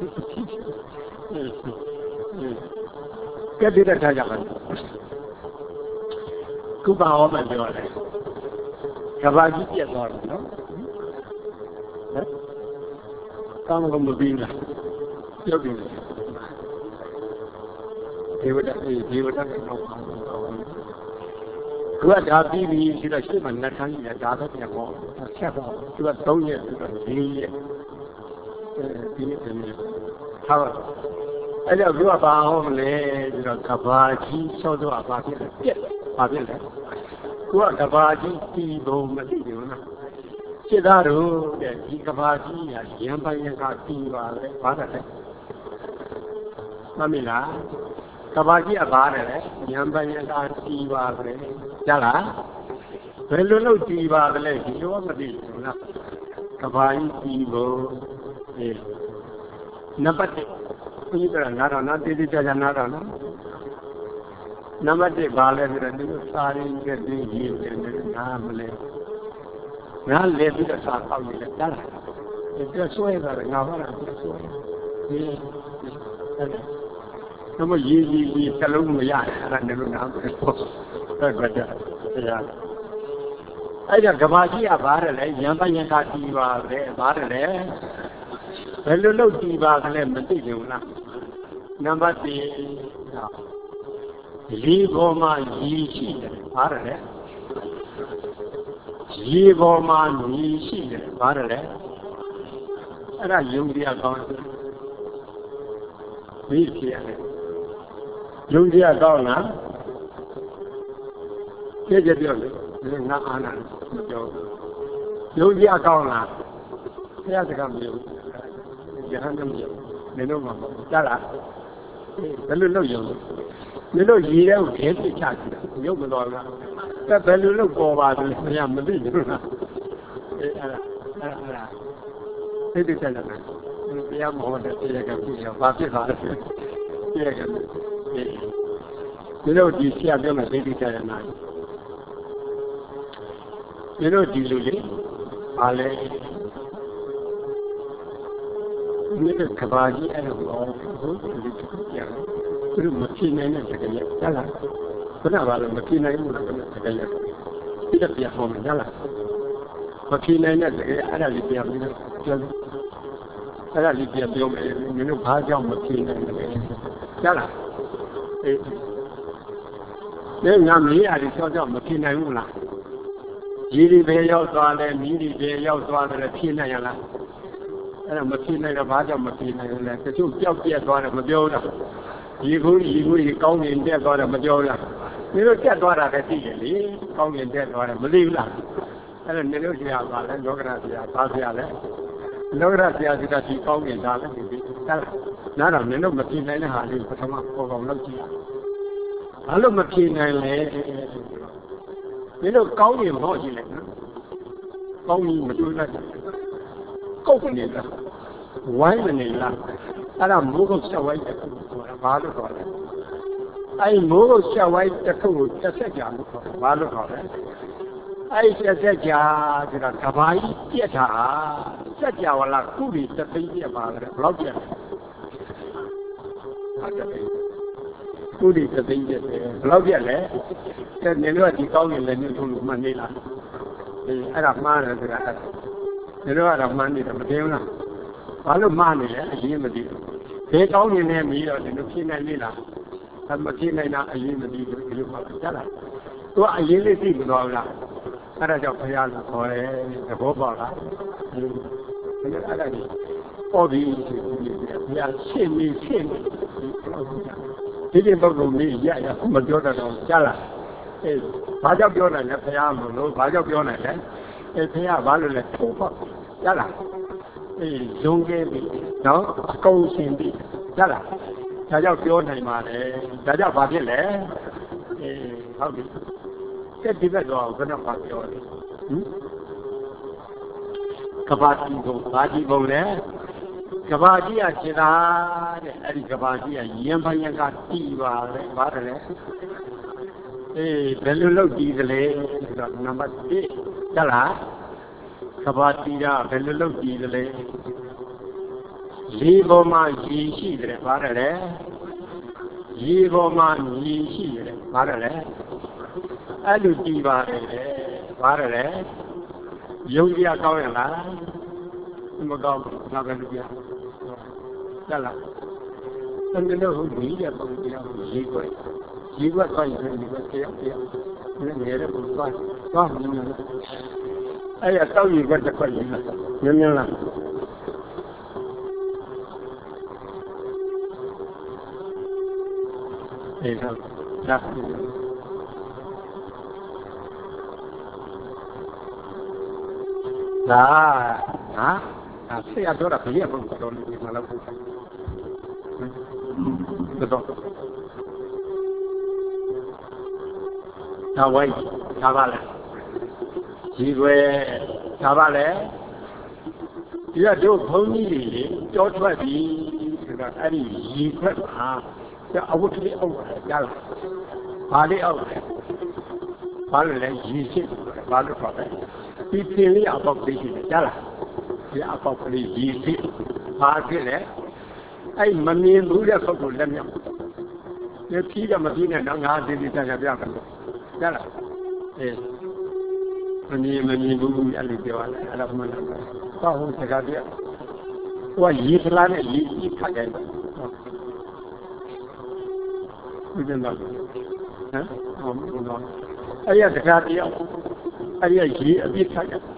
ကဲဒီတဲ့ထားကြပါခုပါဟောမှပြောတယ်ကဘာကြီးပြတ်သွားတယ်နော်ကောင်းကောင်းမပြီးလားပြုတ်တယ်ဒေဝတာကတော့သူကဒါပြီးပြီဆိုတော့ရှေ့မှာနှစ်ခန်းကြီးနဲ့ဒါပဲပြန်ပေါ့ဆက်တော့သူက3ရက်ဆိုတော့4ရက်ဒီနေ့တင်နေဟာအဲ့တော့သူကဘာဟောမလဲဆိုတော့ကဘာကြီးဆောတော့ဘာဖြစ်လဲပြက်ဘာဖြစ်လဲသူကကဘာကြီးတီးပုံမသိဘူးနော်စိတ်သားတို့တဲ့ဒီကဘာကြီးကရံပိုင်ရကတီးပါလေဘာလဲမမီလားကဘာကြီးကဘာလဲရံပိုင်ရကတီးပါလေကြားလားဘယ်လိုလုပ်တီးပါလဲဒီလိုမသိဘူးလားကဘာကြီးတီးဖို့နံပါတ်1ဘုရားနာတော့နာတေးသေးချာချာနာတော့နော်နံပါတ်1ဘာလဲဆိုတော့ဒီလိုစာရင်းကတည်းကရေးတယ်နားမလဲငါလေပြီးတော့စာပေါက်နေတယ်ကြားလားဒီဆွဲတာငါဟောတာဒီဆွဲဒီအဲ့မရေးစလုံးမရအဲ့ဒါလည်းနားပဲပေါ့အဲ့ဒါကြတရားအဲ့ဒါကဘာကြီးကဘာလဲရံပယံခါတီးပါပဲဘာလဲဘယ်လိုလုပ်တီးပါကလည်းမသိဘူးလားနံပါတ်2ရေပေါ်မှာရေရှိတယ်ဘာလဲရေပေါ်မှာရေရှိတယ်ဘာလဲအဲ့ဒါယုံကြည်ကောင်းပြီဖြစ်ရတယ်ယုံကြည်ကောင်းလားကြည့်ကြပြောလို့ငါအာနာမပြောယုံကြည်ကောင်းလားဘုရားစကားမပြောယဟန်မပြောနေတော့မှာကြားလားဘယ်လိုလုပ်ယုံလို့နေတော့ရေထဲကိုခဲပစ်ချကြည့်ရုပ်မတော်လားဘယ်လိုလုပ်ပေါ်ပါတယ်ဘုရားမသိဘူးလားအဲ့ဒါသိတဲ့ချက်လားဘုရားမောတဲ့တရားကပြည့်ဘာဖြစ်ပါလဲတရားကဒီလိုဒီဆရာပြောမှသိတဲ့ချက်ရနာဒီလိုဒီလိုလေဘာလဲဒီကကဘာကြီးအဲ့လိုဟုတ်ဒီတရားသူမဖြေနိုင်တဲ့တကယ်ရလားဘယ်နဲ့ပါလဲမဖြေနိုင်ဘူးလားတကယ်ရဒီတော့ပြဟောမယ်ရလားမဖြေနိုင်တဲ့တကယ်အဲ့ဒါလေးပြပြီးတော့ပြောလို့အဲ့ဒါလေးပြပြောမယ်မင်းတို့ဘာကြောင့်မဖြေနိုင်လဲရလားအေးငါမေးရတယ်ကြောင့်မဖြေနိုင်ဘူးလားကြီးဒီပဲရောက်သွားတယ်မြည်ဒီပဲရောက်သွားတယ်ဖြေနိုင်ရလားအဲ့ဒါမဖြေနိုင်တော့ဘာကြောင့်မဖြေနိုင်လဲတချို့ကြောက်ပြက်သွားတယ်မပြောဘူးလားရေကူးကောင်းရင်တက်သွားတယ်မပြောဘူးလားမင်းတို့တက်သွားတာလည်းသိတယ်လေကောင်းရင်တက်သွားတယ်မသိဘူးလားအဲ့ဒါမင်းတို့ဆရာပါလဲလောကရဆရာဘာဆရာလဲလောကရဆရာဆိုတာဒီကောင်းရင်ဒါလည်းသိတယ်နားတော့မင်းတို့မဖြေနိုင်တဲ့ဟာလေးပထမပေါ်အောင်လုပ်ကြည့်ဘာလို့မဖြေနိုင်လဲမင်းတို့ကောင်းရင်ဟောကြည့်လိုက်နော်ကောင်းရင်မတွေ့လိုက်ကုတ်နေလားဝိုင်းနေလားအဲ့ဒါမိုးကုတ်ဆက်ဝိုင်းတစ်ခုဆိုတာဘာလို့ခေါ်လဲအဲ့မိုးကုတ်ဆက်ဝိုင်းတစ်ခုကိုတစ်ဆက်ကြာလို့ခေါ်တယ်ဘာလို့ခေါ်လဲအဲ့တစ်ဆက်ကြာဆိုတာကဘာကြီးပြက်တာဆက်ကြာဝလားခုဒီတစ်သိန်းပြက်ပါလားဘယ်လောက်ပြက်လဲခုဒီတစ်သိန်းပြက်တယ်ဘယ်လောက်ပြက်လဲတဲ့နေလို့ဒီကောင်းရင်လည်းညှို့လို့မှနေလားအဲ့ဒါမှားတယ်ဆိုတာနေတော့ကတော့မှန်းနေတယ်မသိဘူးလားဘာလို့မှားနေလဲအရင်မသိဘူးဘယ်ကောင်းနေလဲမီးတော့ဒီလိုဖြေနိုင်လေလားမဖြေနိုင်တာအရင်မသိဘူးဒီလိုမှကြားလားသူကအရင်လေးသိမသွားဘူးလားအဲ့ဒါကြောင့်ဘုရားကခေါ်တယ်သဘောပေါက်လားအဲ့ဒါကြီးပေါ်ပြီးဘုရားရှင်းပြီးဒီပုဂ္ဂိုလ်လေးရမပြောတတ်တော့ကြားလားဘာကြောင့်ပြောနိုင်လဲဖရာမလို့ဘာကြောင့်ပြောနိုင်လဲဖရာဘာလို့လဲထိုးပေါ့ရလားရုံးခဲ့ပြီနော်အကုန်ရှင်ပြီရလားဒါကြောင့်ပြောနိုင်ပါတယ်ဒါကြောင့်ဘာဖြစ်လဲဟုတ်ပြီကဲဒီဘက်တော့ဘယ်တော့မှပြောတယ်ကဘာတိဘုံဘာတိဘုံလဲကဘာကြီးကခြေသာတဲ့အဲ့ဒီကဘာကြီးကရံဖယံကတီးပါလေပါတယ်လေဘယ်လိုလုပ်တီးသလဲဆိုတော့နံပါတ်1တလားကဘာတီးတာဘယ်လိုလုပ်တီးသလဲရေပေါ်မှာရေရှိတယ်ပါတယ်လေရေပေါ်မှာရေရှိတယ်ပါတယ်လေအဲ့လိုတီးပါတယ်လေပါတယ်လေယုံကြည်ကောင်းရလားမကောင်းဘူးငါပဲလူပြတလားတကယ်လို့ဟုတ်ပြီတဲ့ပုံပြရေခွက်သွားရင်ဒီကတယောက်နဲ့ငယ်တဲ့ပုံသွားမြင်တယ်အဲ့ရတောက်ရေခွက်တစ်ခွက်မြင်လားအဲ့ဒါဒါဆရာပြောတာဘယ်ရဘုံတော်လို့ဒီမှာလောက်ဘူးတော့ဒါဝိုင်းဒါပါလေဒီွယ်ဒါပါလေဒီကတို့ဘုန်းကြီးတွေကြောထွက်ပြီဆိုတော့အဲ့ဒီရီခွက်ဟာအဝတ်ကလေးအောက်ရလားဘာလေးအောက်ဘာလို့လဲရီရှိဘာလို့ခေါ်လဲဒီပင်လေးအပေါက်လေးရှိတယ်ကြားလားဒီအပေါက်ကလေးရီရှိဘာဖြစ်လဲအဲ့မမြင်ဘူးတဲ့ပုဂ္ဂိုလ်လက်မြောက်ဒီဖြီးကမဖြီးနဲ့တော့ငါဒီဒီတန်ကြပြမယ်ကြားလားမမြင်ဘူးအဲ့လိုပြောရတယ်အဲ့ဒါမှမဟုတ်ဘူးစကားပြဟိုကရီဖလားနဲ့ရီကြီးခတ်တယ်ဟုတ်တယ်နော်ဟုတ်နော်အဲ့ရစကားတရားအဲ့ရရီအပြစ်ခတ်တယ်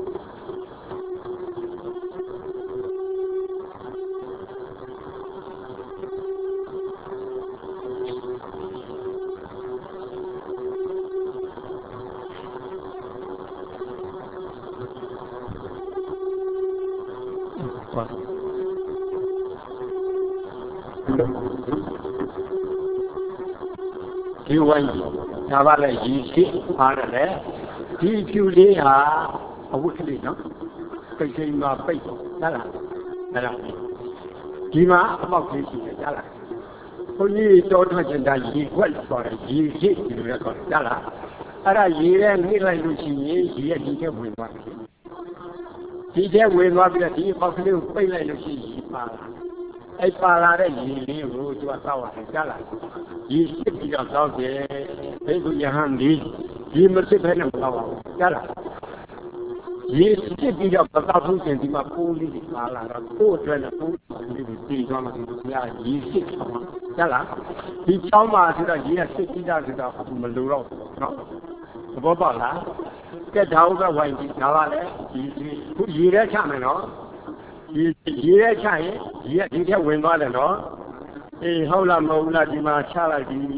ဒီဝိုင်းဒါပါလေရည်ရှိပါတယ်လေဒီဖြူလေးဟာအဝတ်ကလေးနော်ပိတ်ချိန်မှာပိတ်ဟုတ်လားအဲ့ဒါဒီမှာအပေါက်ကလေးရှိတယ်ကြားလားဘုန်းကြီးတောထွက်ချင်တာရေခွက်ဆိုတယ်ရေရှိဒီလိုလည်းခေါ်တယ်ကြားလားအဲ့ဒါရေနဲ့နှိမ့်လိုက်လို့ရှိရင်ရေရဲ့ဒီထဲဝင်သွားတယ်ဒီထဲဝင်သွားပြီးတော့ဒီအပေါက်ကလေးကိုပိတ်လိုက်လို့ရှိရင်ပါလာအဲ့ပါလာတဲ့ရေလေးကိုသူကသောက်ရတယ်ကြားလားရေစစ်ပြီးတော့သောက်တယ်ဘိက္ခုယဟန်ဒီမစစ်ဘဲနဲ့သောက်အောင်ကြားလားရေစစ်ပြီးတော့ပသောက်ဖို့ရှင်ဒီမှာပိုးလေးတွေပါလာတော့ကိုယ့်အတွက်လည်းပိုးလေးတွေတည်သွားမှဒီလိုများရေစစ်အောင်ကြားလားဒီချောင်းမှာဆိုတော့ရေကစစ်ပြီးသားဆိုတော့မလိုတော့ဘူးနော်သဘောပေါက်လားကဲဒါဥပ္ပဝိုင်းကြီးဒါပါလေဒီခုရေထဲချမယ်နော်ရေထဲချရင်ရေကဒီထဲဝင်သွားတယ်နော်ဟုတ်လားမဟုတ်လားဒီမှာချလိုက်ပြီ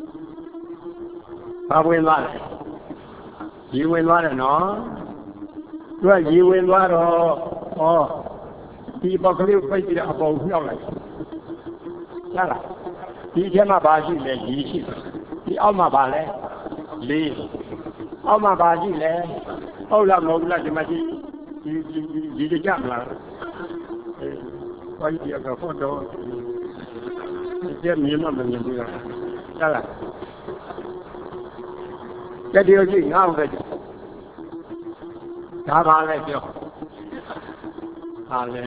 ဘာဝင်သွားလဲရေဝင်သွားတယ်နော်သူကရေဝင်သွားတော့ဒီပေါက်ကလေးကိုပိတ်ပြီးတော့အပေါ်နှောက်လိုက်ကြားလားဒီထဲမှာဘာရှိလဲရေရှိဒီအောက်မှာဘာလဲလေးအောက်မှာဘာရှိလဲဟုတ်လားမဟုတ်လားဒီမှာဒီကြမလားဘာကြီးကဖော်တော့ဒီမြင်မှမမြင်ဘူးလားကြားလားတတိယကြီးငါ့ဘက်ဒါပါလဲပြောဟာလေ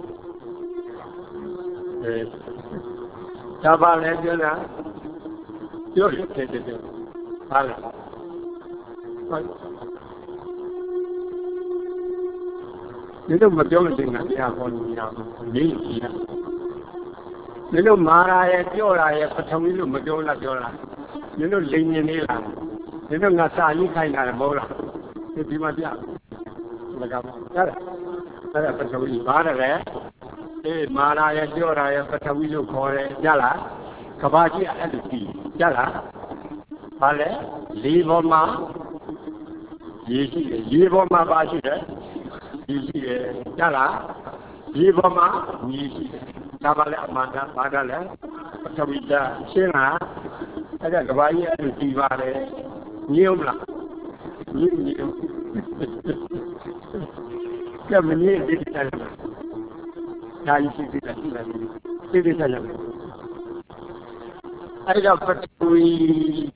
ဒါပါလဲပြောလားပြောတယ်ဟာလားဒီလိုမပြောလို့တင်တာတရားဟောလို့ရအောင်နေကြည့်ဒီလိုမာရာရဲ့ပြောတာရဲ့ပထမလို့မပြောလားပြောလားဒီလိုလိန်နေနေလားဒီလိုငါစာရေးခိုင်းတာလည်းမဟုတ်လားဒီမှာပြလကပါကြားလားအဲ့ဒါပထဝီပါတယ်လေမာရာရဲ့ပြောတာရဲ့ပထဝီလို့ခေါ်တယ်ကြားလားကဘာကြီးအဲ့လိုကြည့်ကြားလား Vale, Livoma, Livoma Bashida, Yala, Livoma, Yishi, Tabala, Manda, Padala, Tavita, Sina, I got the Vaya to Tivale, Niumla, Nium. Come near the Italian. Now you see the Italian. I got particularly,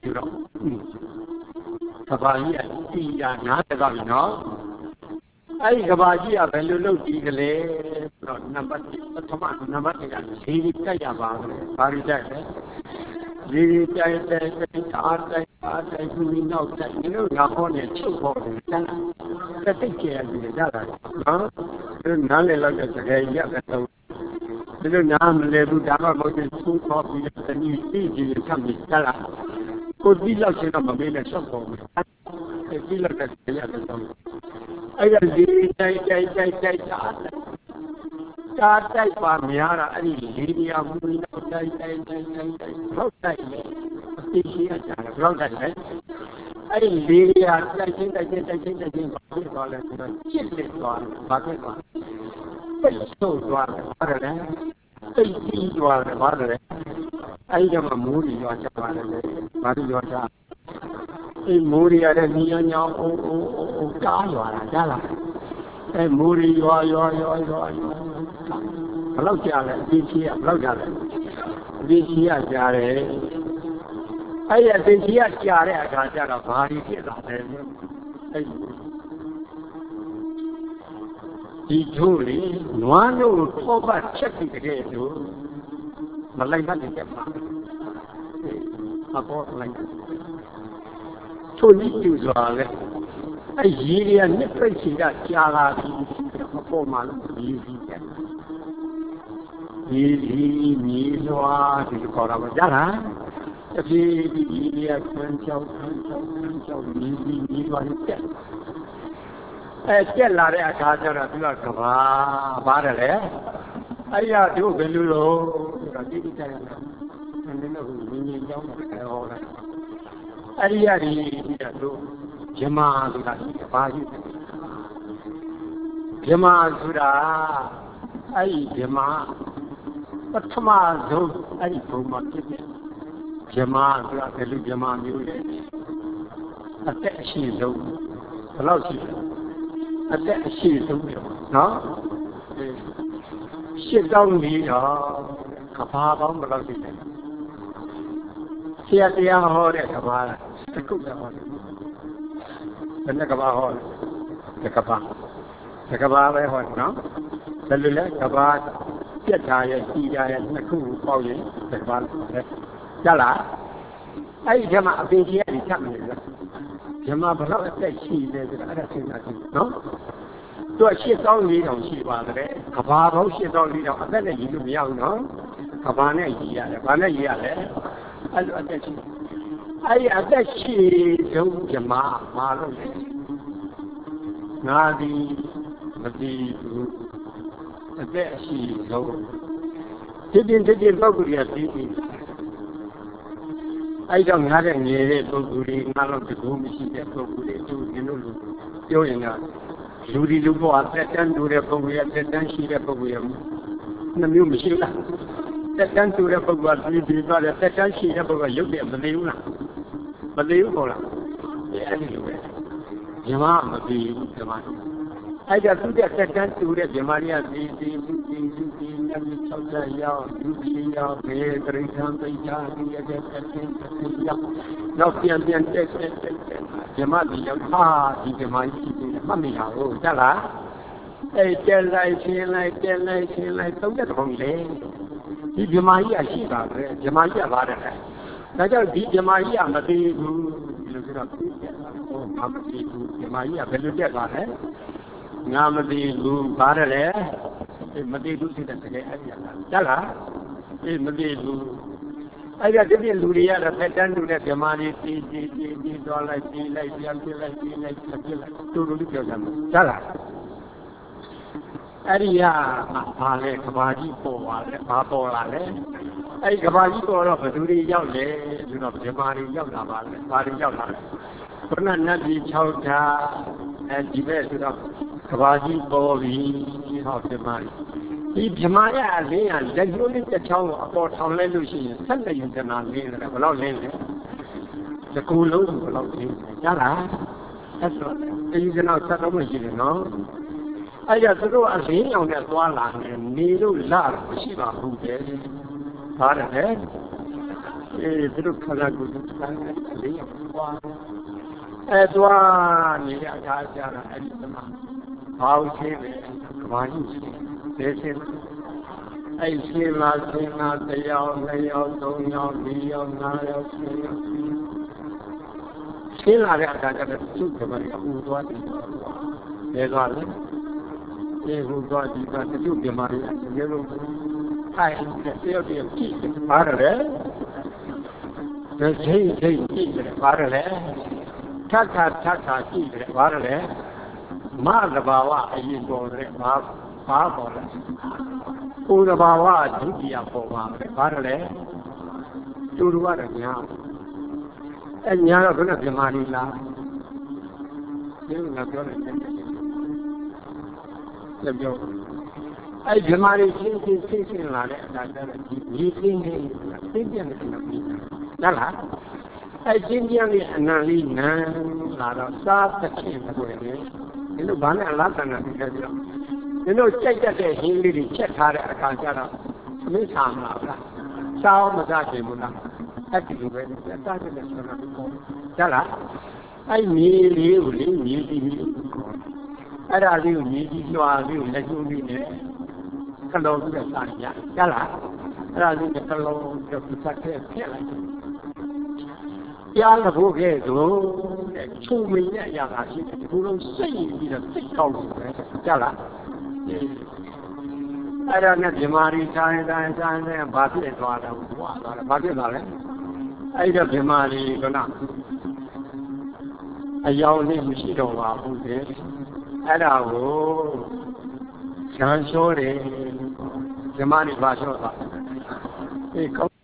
Kabaya, not about no. I Gabaji, a value legally, number, Parita, Napon, take care of the Nale the Nam Lebu Dama two copies of the new species come with Stella. Could be like a million support. I feel like a song. I got the Miara, and Lydia, moving outside. I Lydia, I think so you are the mother. I am a moody, you are a moody at a million or Gala. A moody, you are. Hello, Jala, this here, hello, Jala. This here, Jare. I have been here, Jare, I got a party here. He told me, one would over checking again to Malanga. About like 22 dollars. A year and different that Jala for my easy. He needs what you call our Jala. If he can show, need one. Tell Larry a charger of your Barale. I do Belulo, and then all that. I do Jama Sura, I Jama, but Tomazo, I do market. Jama, Jama, a taxi is a taxi is no? Sit down here, Kappa, here they are all at Kappa, the cook, the Nakaba, the Kappa, the Kappa, no? The Lula, Kappa, Yataya, and Naku, the Kappa, Jala. I Jama, a big here, Jama, but not a taxi, no? So I shit only on she was there. Kabaro shit only on a better you young, no? Kabana, I bet she don't Jama, Malo. Nadi, Madi, I bet she so. Didn't Boguri at I don't have any Boguri, none of the room she get Boguri to, doing that. Judy Lugo at that time to Repogia, that time she Repogia. The new machine. That time to Repogia, that time she Repogia, you get the Leuna. But the Ugola. Anyway, Jama, the man. I got to get that time to the Jamaria, the Mummy, oh, Dala. Hey, tell like, don't get home there. Did Jamaica, she got Jamaica, Naja di Jamaica, Mati, look it up. Oh, Mati, Jamaica, Beluga, Namadi, Barale, Mati, Lucy, Dala, Mati, I got to be Luria, the pattern to let Yamani, $3 to look at them. Tala Aria, Pale, Kabadi, Pola, အဲ့ကဘာကြီးပေါ်တော့ဘယ်သူတွေရောက်လဲဆိုတော့ဗမာတွေရောက်လာပါလေဘာတွေရောက်လာလဲခုနနတ်ပြည်6ဓာတ်ဒီဘက်ဆိုတော့ကဘာကြီးပေါ်ပြီဟောဗမာတွေဒီဗမာရအလင်းရလက်ကျိုးလေးတစ်ချောင်းကိုအပေါ်ထောင်လိုက်လို့ရှိရင်12ယူတနာလင်းတယ်ဘယ်လောက်လင်းလဲဒီကူလုံးဘယ်လောက်လင်းရလားအဲ့တော့ဒီကနောက်ဆက်တော့မရှိဘူးနော်အဲ့ဒါသူတို့အလင်းရောင်နဲ့သွားလာနေလို့လာမရှိပါဘူးတဲ့ဟာတယ်သူတို့ခလာကူစမ်းအလင်းရောင်သွားသွားနေတဲ့အခါကျတော့အဲ့ဒီမှာဘာလို့ရှင်းလဲဘာလို့ရှင်းလဲရှင်းအဲ့ရှင်းလာရှင်းလာ1ယောက်2ယောက်3ယောက်4ယောက်5ယောက်6ယောက်ရှင်းလာတဲ့အခါကျတော့သူ့ကမကဦးသွားတယ်ဘယ်သွားလဲဒီဟူသွားဒီကသူ့ပြမာရီအရေလုံးအဲ့ဒီတယောက်တယောက်ကြည့်ပါတယ်လေဒီချိန်ကြည့်တယ်ပါတယ်လေထပ်ခါကြည့်တယ်ပါတယ်လေမသဘာဝအရင်ပေါ်တယ်ဘာပေါ်လဲဥသဘာဝဒုတိယပေါ်ပါပဲပါတယ်လေတူတူကတော့ညာညာတော့ဘယ်နဲ့ပြမာရီလားဒီကပြောတယ်လက်ပြောအဲ့ဗမာတွေချင်းလာတဲ့အခါကျတော့ဒီချင်းချင်းသိပြန်တယ်နော်ဟုတ်လားအဲ့ချင်းချင်းလေးအနံလေးနံလာတော့စားသဖြင့်ဆိုရင်ဒီလိုဘာနဲ့အလားတန်တာဒီလိုပြောဒီလိုကြိုက်တတ်တဲ့ဟင်းလေးတွေချက်ထားတဲ့အခါကျတော့မင်းစားမလားစားမစားချင်ဘူးလားအဲ့ဒီလိုပဲစားကြတယ်ဆိုတော့ဟုတ်လားအဲ့မြေလေးကိုလေမြေကြီးအဲ့ဒါလေးကိုမြေကြီးလွှာလေးကိုလက်ကျိုးလေးနဲ့ကလောပြီးတော့စားရရလားအဲ့ဒါလေးကကလောပြီးတော့ဆက်ထည့်လိုက်ကြားရဖို့ကဲဆိုတဲ့ချုံမင်းရဲ့အရာကရှိတယ်ဒီလိုလုံးစိတ်ပြီးတော့စိတ်ကောက်လို့ပဲကြလားအဲ့ဒါနဲ့ဗမာရီတိုင်းနဲ့ဘာဖြစ်သွားတော့ဘွာသွားတယ်ဘာဖြစ်သွားလဲအဲ့ဒါဗမာရီကအယောင်လေးမရှိတော့ပါဘူးတဲ့အဲ့ဒါကိုရန်လျှောတယ်ဗမာရီဘာလျှောတာအေး